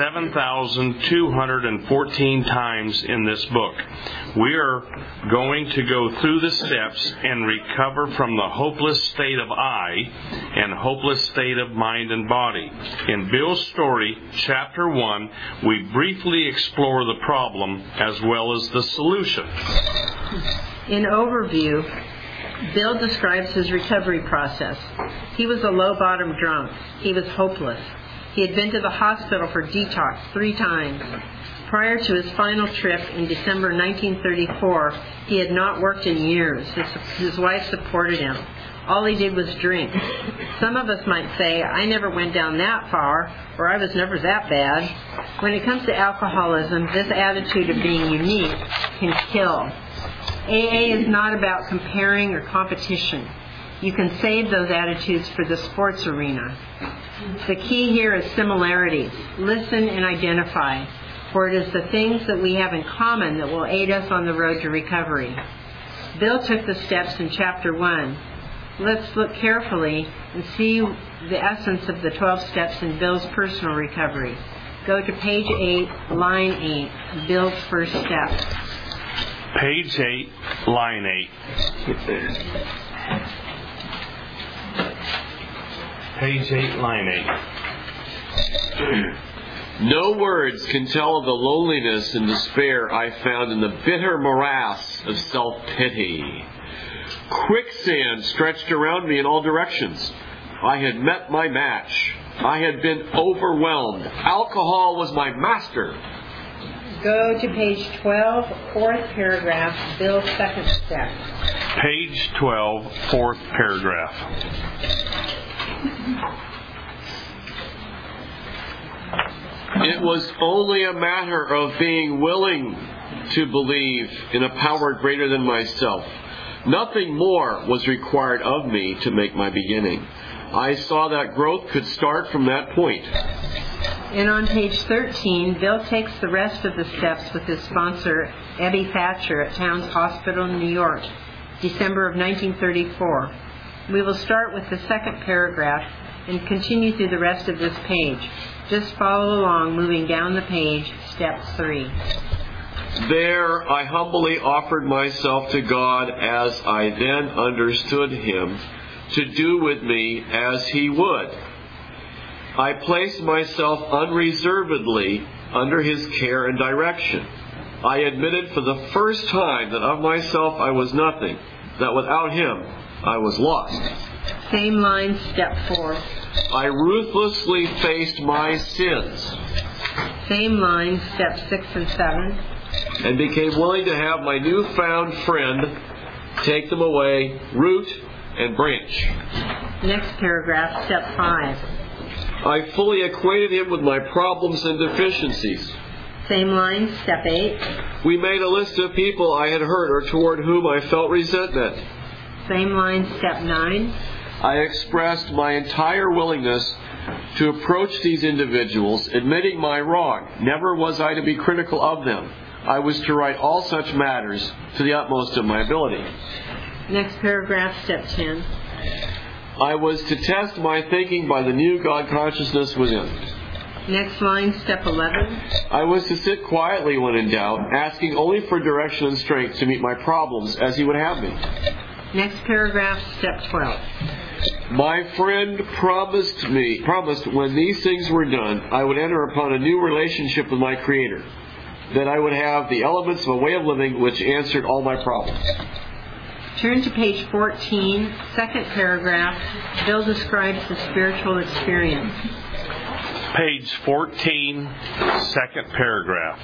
7,214 times in this book? We are going to go through the steps and recover from the hopeless state of I and hopeless state of mind and body. In Bill's story, chapter 1, we briefly explore the problem as well as the solution.
In overview, Bill describes his recovery process. He was a low-bottom drunk. He was hopeless. He had been to the hospital for detox 3 times. Prior to his final trip in December 1934, he had not worked in years. His wife supported him. All he did was drink. Some of us might say, I never went down that far, or I was never that bad. When it comes to alcoholism, this attitude of being unique can kill. AA is not about comparing or competition. You can save those attitudes for the sports arena. The key here is similarities. Listen and identify, for it is the things that we have in common that will aid us on the road to recovery. Bill took the steps in chapter 1. Let's look carefully and see the essence of the 12 steps in Bill's personal recovery. Go to page 8, line 8, Bill's first step.
Page 8, line 8. Page 8, line 8.
No words can tell of the loneliness and despair I found in the bitter morass of self-pity. Quicksand stretched around me in all directions. I had met my match. I had been overwhelmed. Alcohol was my master.
Go to page 12, 4th paragraph, Bill's second step.
Page 12, 4th paragraph.
It was only a matter of being willing to believe in a power greater than myself. Nothing more was required of me to make my beginning. I saw that growth could start from that point.
And on page 13, Bill takes the rest of the steps with his sponsor, Ebby Thatcher, at Towns Hospital in New York, December of 1934. We will start with the second paragraph and continue through the rest of this page. Just follow along, moving down the page, step 3.
There I humbly offered myself to God as I then understood Him, to do with me as He would. I placed myself unreservedly under His care and direction. I admitted for the first time that of myself I was nothing, that without Him I was lost.
Same line, step 4.
I ruthlessly faced my sins.
Same line, step 6 and 7.
And became willing to have my newfound friend take them away, root and branch.
Next paragraph, step 5.
I fully acquainted him with my problems and deficiencies.
Same line, step 8.
We made a list of people I had hurt or toward whom I felt resentment.
Same line, step 9.
I expressed my entire willingness to approach these individuals, admitting my wrong. Never was I to be critical of them. I was to write all such matters to the utmost of my ability.
Next paragraph, step 10.
I was to test my thinking by the new God consciousness within.
Next line, step 11.
I was to sit quietly when in doubt, asking only for direction and strength to meet my problems as He would have me.
Next paragraph, step 12.
My friend promised when these things were done, I would enter upon a new relationship with my Creator, that I would have the elements of a way of living which answered all my problems.
Turn to page 14, second paragraph. Bill describes the spiritual experience.
Page 14, second paragraph.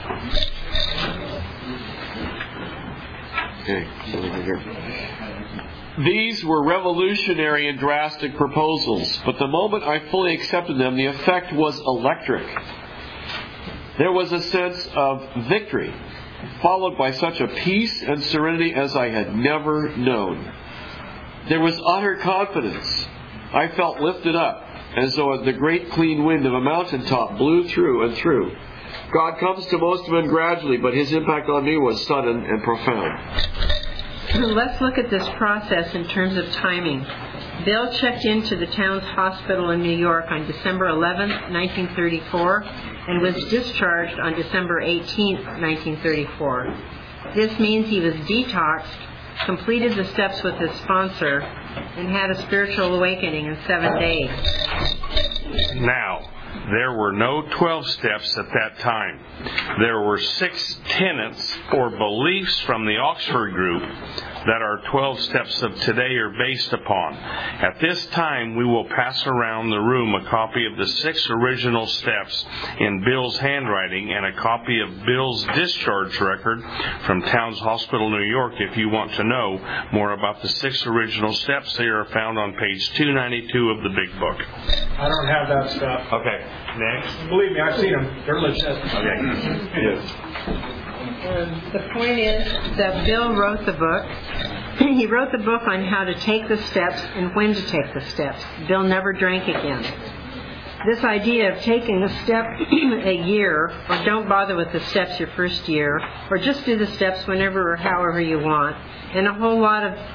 Okay, over here. These were revolutionary and drastic proposals, but the moment I fully accepted them, the effect was electric. There was a sense of victory, followed by such a peace and serenity as I had never known. There was utter confidence. I felt lifted up, as though the great clean wind of a mountaintop blew through and through. God comes to most men gradually, but His impact on me was sudden and profound.
Let's look at this process in terms of timing. Bill checked into the town's hospital in New York on December 11, 1934, and was discharged on December 18, 1934. This means he was detoxed, completed the steps with his sponsor, and had a spiritual awakening in 7 days.
Now, there were no 12 steps at that time. There were 6 tenets or beliefs from the Oxford group that our 12 steps of today are based upon. At this time, we will pass around the room a copy of the 6 original steps in Bill's handwriting and a copy of Bill's discharge record from Towns Hospital, New York. If you want to know more about the 6 original steps, they are found on page 292 of the big book.
I don't have that stuff.
Okay, next.
Believe me, I've seen them. They're legit.
Okay. Yes.
The point is that Bill wrote the book. He wrote the book on how to take the steps and when to take the steps. Bill never drank again. This idea of taking a step a year, or don't bother with the steps your first year, or just do the steps whenever or however you want, and a whole lot of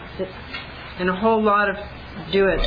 do it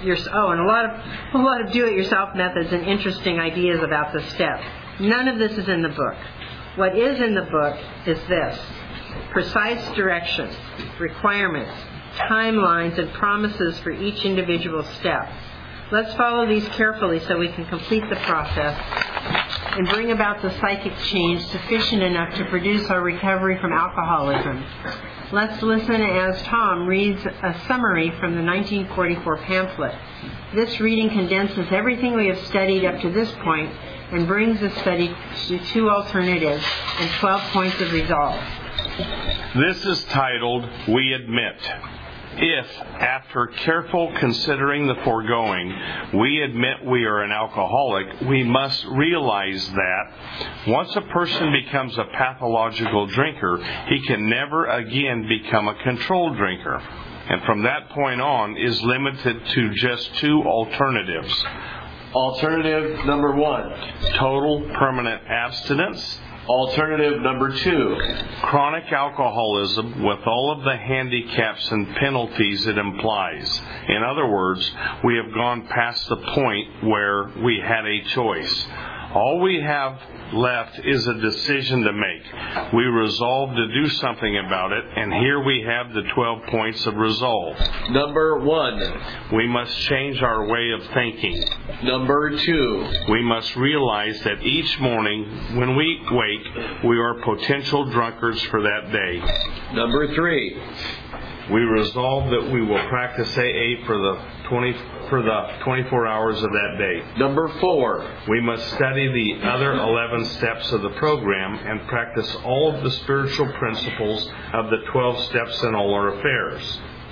yourself methods and interesting ideas about the steps. None of this is in the book. What is in the book is this: precise directions, requirements, timelines, and promises for each individual step. Let's follow these carefully so we can complete the process and bring about the psychic change sufficient enough to produce our recovery from alcoholism. Let's listen as Tom reads a summary from the 1944 pamphlet. This reading condenses everything we have studied up to this point and brings the study to 2 alternatives and 12 points of resolve.
This is titled, We Admit. If, after careful considering the foregoing, we admit we are an alcoholic, we must realize that once a person becomes a pathological drinker, he can never again become a controlled drinker. And from that point on is limited to just 2 alternatives.
Alternative number 1.
Total permanent abstinence.
Alternative number 2.
Chronic alcoholism with all of the handicaps and penalties it implies. In other words, we have gone past the point where we had a choice. All we have left is a decision to make. We resolve to do something about it, and here we have the 12 points of resolve.
Number 1.
We must change our way of thinking.
Number 2.
We must realize that each morning when we wake, we are potential drunkards for that day.
Number 3.
We resolve that we will practice AA for the 24 hours of that day.
Number 4.
We must study the other 11 steps of the program and practice all of the spiritual principles of the 12 steps in all our affairs.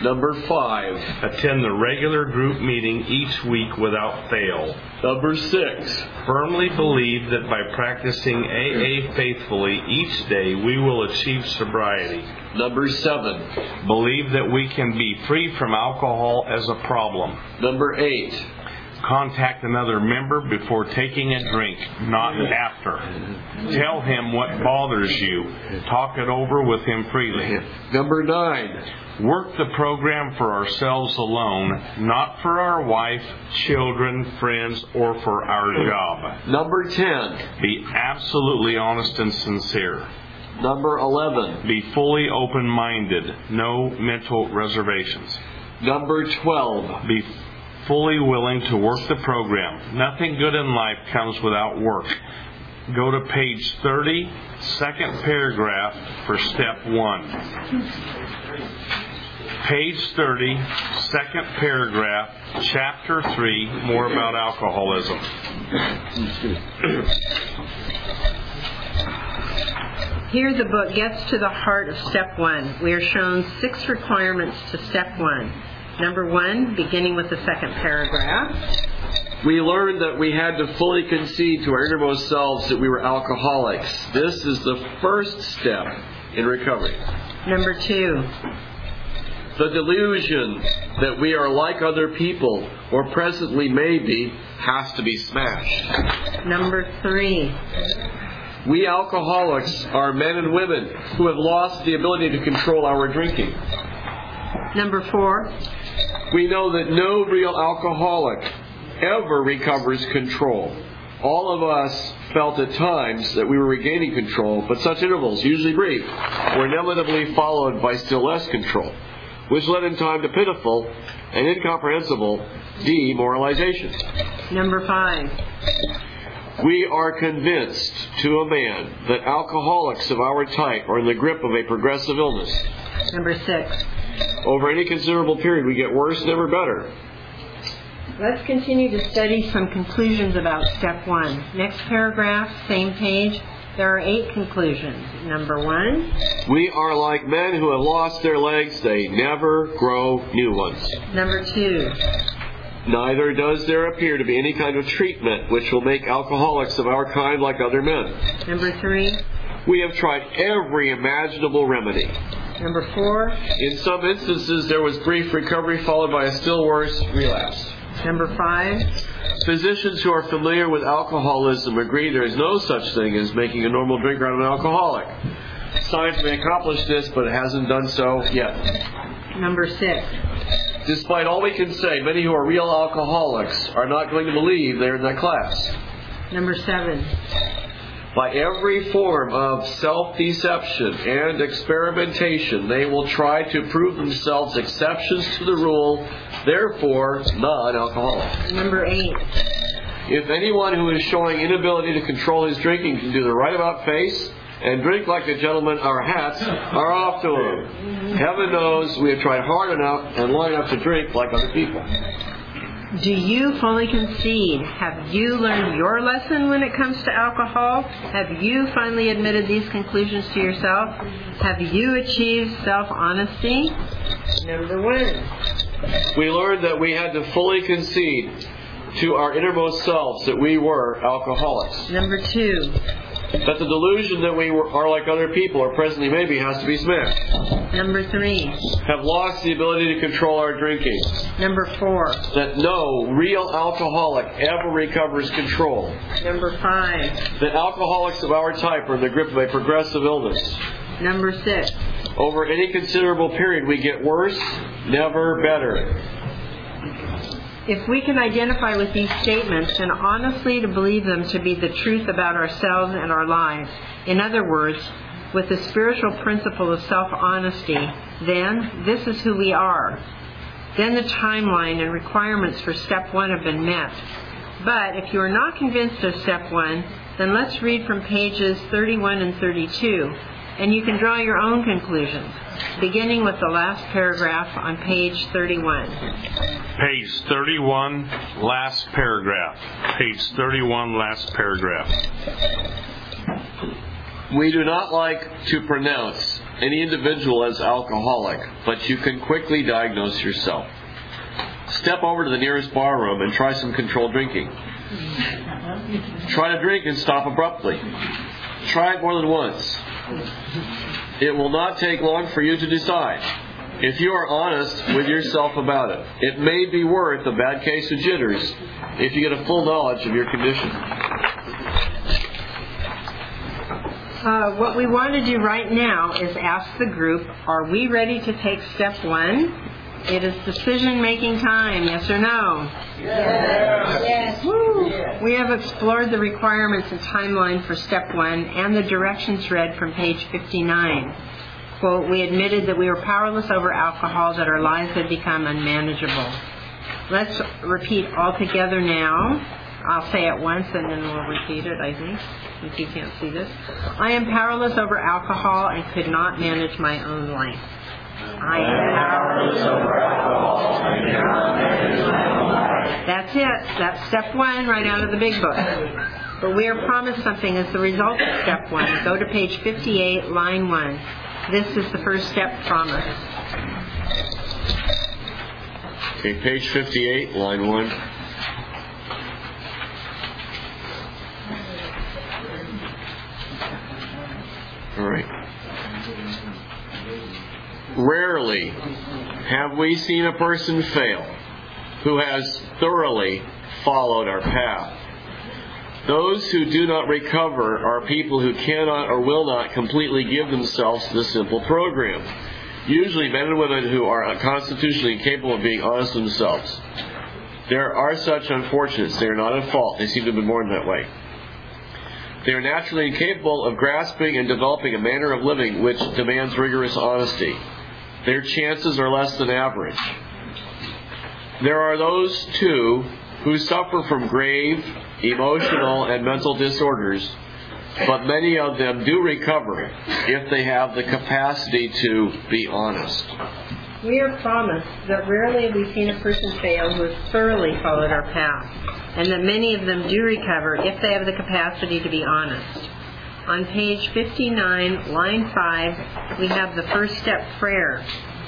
Number 5.
Attend the regular group meeting each week without fail.
Number 6.
Firmly believe that by practicing AA faithfully each day, we will achieve sobriety.
Number 7.
Believe that we can be free from alcohol as a problem.
Number 8.
Contact another member before taking a drink, not after. Tell him what bothers you. Talk it over with him freely.
Number 9.
Work the program for ourselves alone, not for our wife, children, friends, or for our job.
Number 10.
Be absolutely honest and sincere.
Number 11.
Be fully open-minded. No mental reservations.
Number 12.
Be fully willing to work the program. Nothing good in life comes without work. Go to page 30, second paragraph for step 1. Page 30, second paragraph, chapter 3, more about alcoholism.
Here the book gets to the heart of step 1. We are shown 6 requirements to step 1. Number 1, beginning with the second paragraph.
We learned that we had to fully concede to our innermost selves that we were alcoholics. This is the first step in recovery.
Number 2.
The delusion that we are like other people, or presently may be, has to be smashed.
Number 3.
We alcoholics are men and women who have lost the ability to control our drinking.
Number 4.
We know that no real alcoholic ever recovers control. All of us felt at times that we were regaining control, but such intervals, usually brief, were inevitably followed by still less control, which led in time to pitiful and incomprehensible demoralization.
Number 5.
We are convinced to a man that alcoholics of our type are in the grip of a progressive illness.
Number 6.
Over any considerable period, we get worse, never better.
Let's continue to study some conclusions about step 1. Next paragraph, same page. There are 8 conclusions. Number 1.
We are like men who have lost their legs. They never grow new ones.
Number 2.
Neither does there appear to be any kind of treatment which will make alcoholics of our kind like other men.
Number 3.
We have tried every imaginable remedy.
Number 4.
In some instances, there was brief recovery followed by a still worse relapse.
Number 5.
Physicians who are familiar with alcoholism agree there is no such thing as making a normal drinker out of an alcoholic. Science may accomplish this, but it hasn't done so yet.
Number 6.
Despite all we can say, many who are real alcoholics are not going to believe they're in that class.
Number 7.
By every form of self-deception and experimentation, they will try to prove themselves exceptions to the rule, therefore non-alcoholic.
Number 8.
If anyone who is showing inability to control his drinking can do the right about face and drink like a gentleman, our hats are off to him. Heaven knows we have tried hard enough and long enough to drink like other people.
Do you fully concede? Have you learned your lesson when it comes to alcohol? Have you finally admitted these conclusions to yourself? Have you achieved self-honesty? Number 1.
We learned that we had to fully concede to our innermost selves that we were alcoholics.
Number 2.
That the delusion that we are like other people, or presently maybe, has to be smashed.
Number 3.
Have lost the ability to control our drinking.
Number 4.
That no real alcoholic ever recovers control.
Number 5.
That alcoholics of our type are in the grip of a progressive illness.
Number 6.
Over any considerable period, we get worse, never better.
If we can identify with these statements and honestly to believe them to be the truth about ourselves and our lives, in other words, with the spiritual principle of self-honesty, then this is who we are. Then the timeline and requirements for step 1 have been met. But if you are not convinced of step 1, then let's read from pages 31 and 32, and you can draw your own conclusions, beginning with the last paragraph on page 31.
Page 31, last paragraph. Page 31, last paragraph.
We do not like to pronounce any individual as alcoholic, but you can quickly diagnose yourself. Step over to the nearest bar room and try some controlled drinking. Try to drink and stop abruptly. Try it more than once. It will not take long for you to decide. If you are honest with yourself about it, it may be worth a bad case of jitters if you get a full knowledge of your condition.
What we want to do right now is ask the group, are we ready to take step 1? It is decision-making time, yes or no?
Yes. Yes.
Woo. We have explored the requirements and timeline for step 1 and the directions read from page 59. Quote, we admitted that we were powerless over alcohol, that our lives had become unmanageable. Let's repeat all together now. I'll say it once and then we'll repeat it, I think, if you can't see this. I am powerless over alcohol and could not manage my own life. I am powerless over alcohol and cannot manage my own life. That's it. That's step 1 right out of the big book. But we are promised something as the result of step 1. Go to page 58, line 1. This is the first step promise.
Okay, page 58, line 1. All right. Rarely have we seen a person fail who has thoroughly followed our path. Those who do not recover are people who cannot or will not completely give themselves to the simple program. Usually men and women who are constitutionally incapable of being honest with themselves. There are such unfortunates. They are not at fault. They seem to have been born that way. They are naturally incapable of grasping and developing a manner of living which demands rigorous honesty. Their chances are less than average. There are those, too, who suffer from grave emotional and mental disorders, but many of them do recover if they have the capacity to be honest.
We are promised that rarely have we seen a person fail who has thoroughly followed our path, and that many of them do recover if they have the capacity to be honest. On page 59, line 5, we have the first step prayer.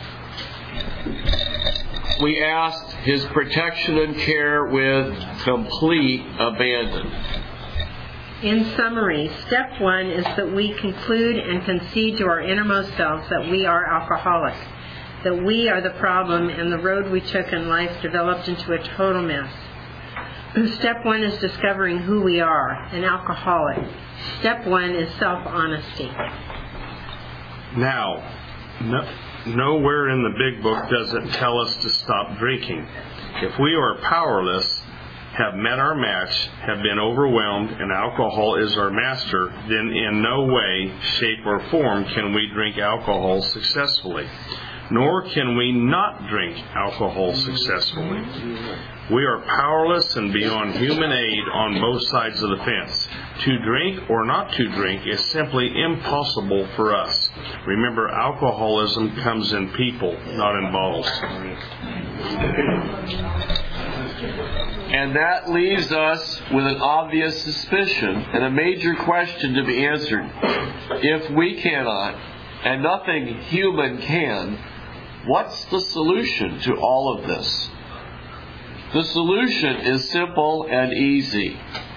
We asked His protection and care with complete abandon.
In summary, step 1 is that we conclude and concede to our innermost selves that we are alcoholics, that we are the problem and the road we took in life developed into a total mess. Step 1 is discovering who we are, an alcoholic. Step 1 is self-honesty.
Now, nowhere in the big book does it tell us to stop drinking. If we are powerless, have met our match, have been overwhelmed, and alcohol is our master, then in no way, shape, or form can we drink alcohol successfully. Nor can we not drink alcohol successfully. We are powerless and beyond human aid on both sides of the fence. To drink or not to drink is simply impossible for us. Remember, alcoholism comes in people, not in bottles.
And that leaves us with an obvious suspicion and a major question to be answered. If we cannot, and nothing human can, what's the solution to all of this? The solution is simple and easy.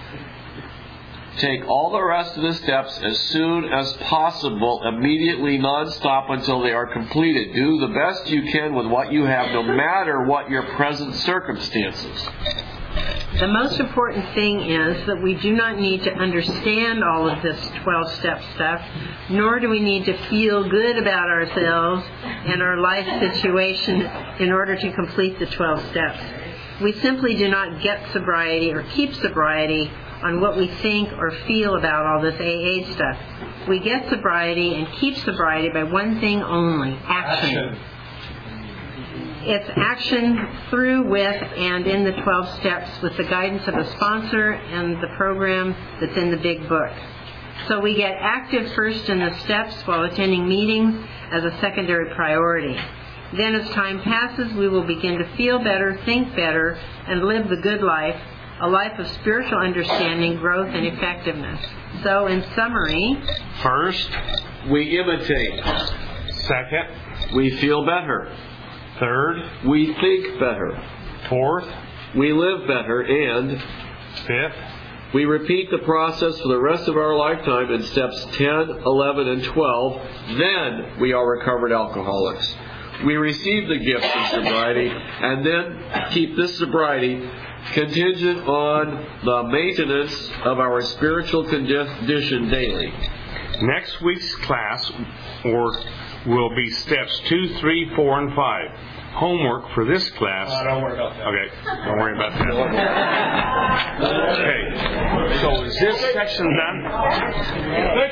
Take all the rest of the steps as soon as possible, immediately, non-stop, until they are completed. Do the best you can with what you have, no matter what your present circumstances.
The most important thing is that we do not need to understand all of this 12-step stuff, nor do we need to feel good about ourselves and our life situation in order to complete the 12 steps. We simply do not get sobriety or keep sobriety on what we think or feel about all this AA stuff. We get sobriety and keep sobriety by one thing only: action. It's action through, with, and in the 12 steps with the guidance of a sponsor and the program that's in the big book. So we get active first in the steps while attending meetings as a secondary priority. Then as time passes, we will begin to feel better, think better, and live the good life, a life of spiritual understanding, growth, and effectiveness. So in summary,
first, we imitate.
Second.
We feel better.
Third.
We think better.
Fourth.
We live better. And
fifth.
We repeat the process for the rest of our lifetime in steps 10, 11, and 12. Then we are recovered alcoholics. We receive the gifts of sobriety and then keep this sobriety contingent on the maintenance of our spiritual condition daily.
Next week's class will be steps 2, 3, 4, and 5. Homework for this class.
Don't worry about that.
Okay, don't worry about that. Okay, so is this section done?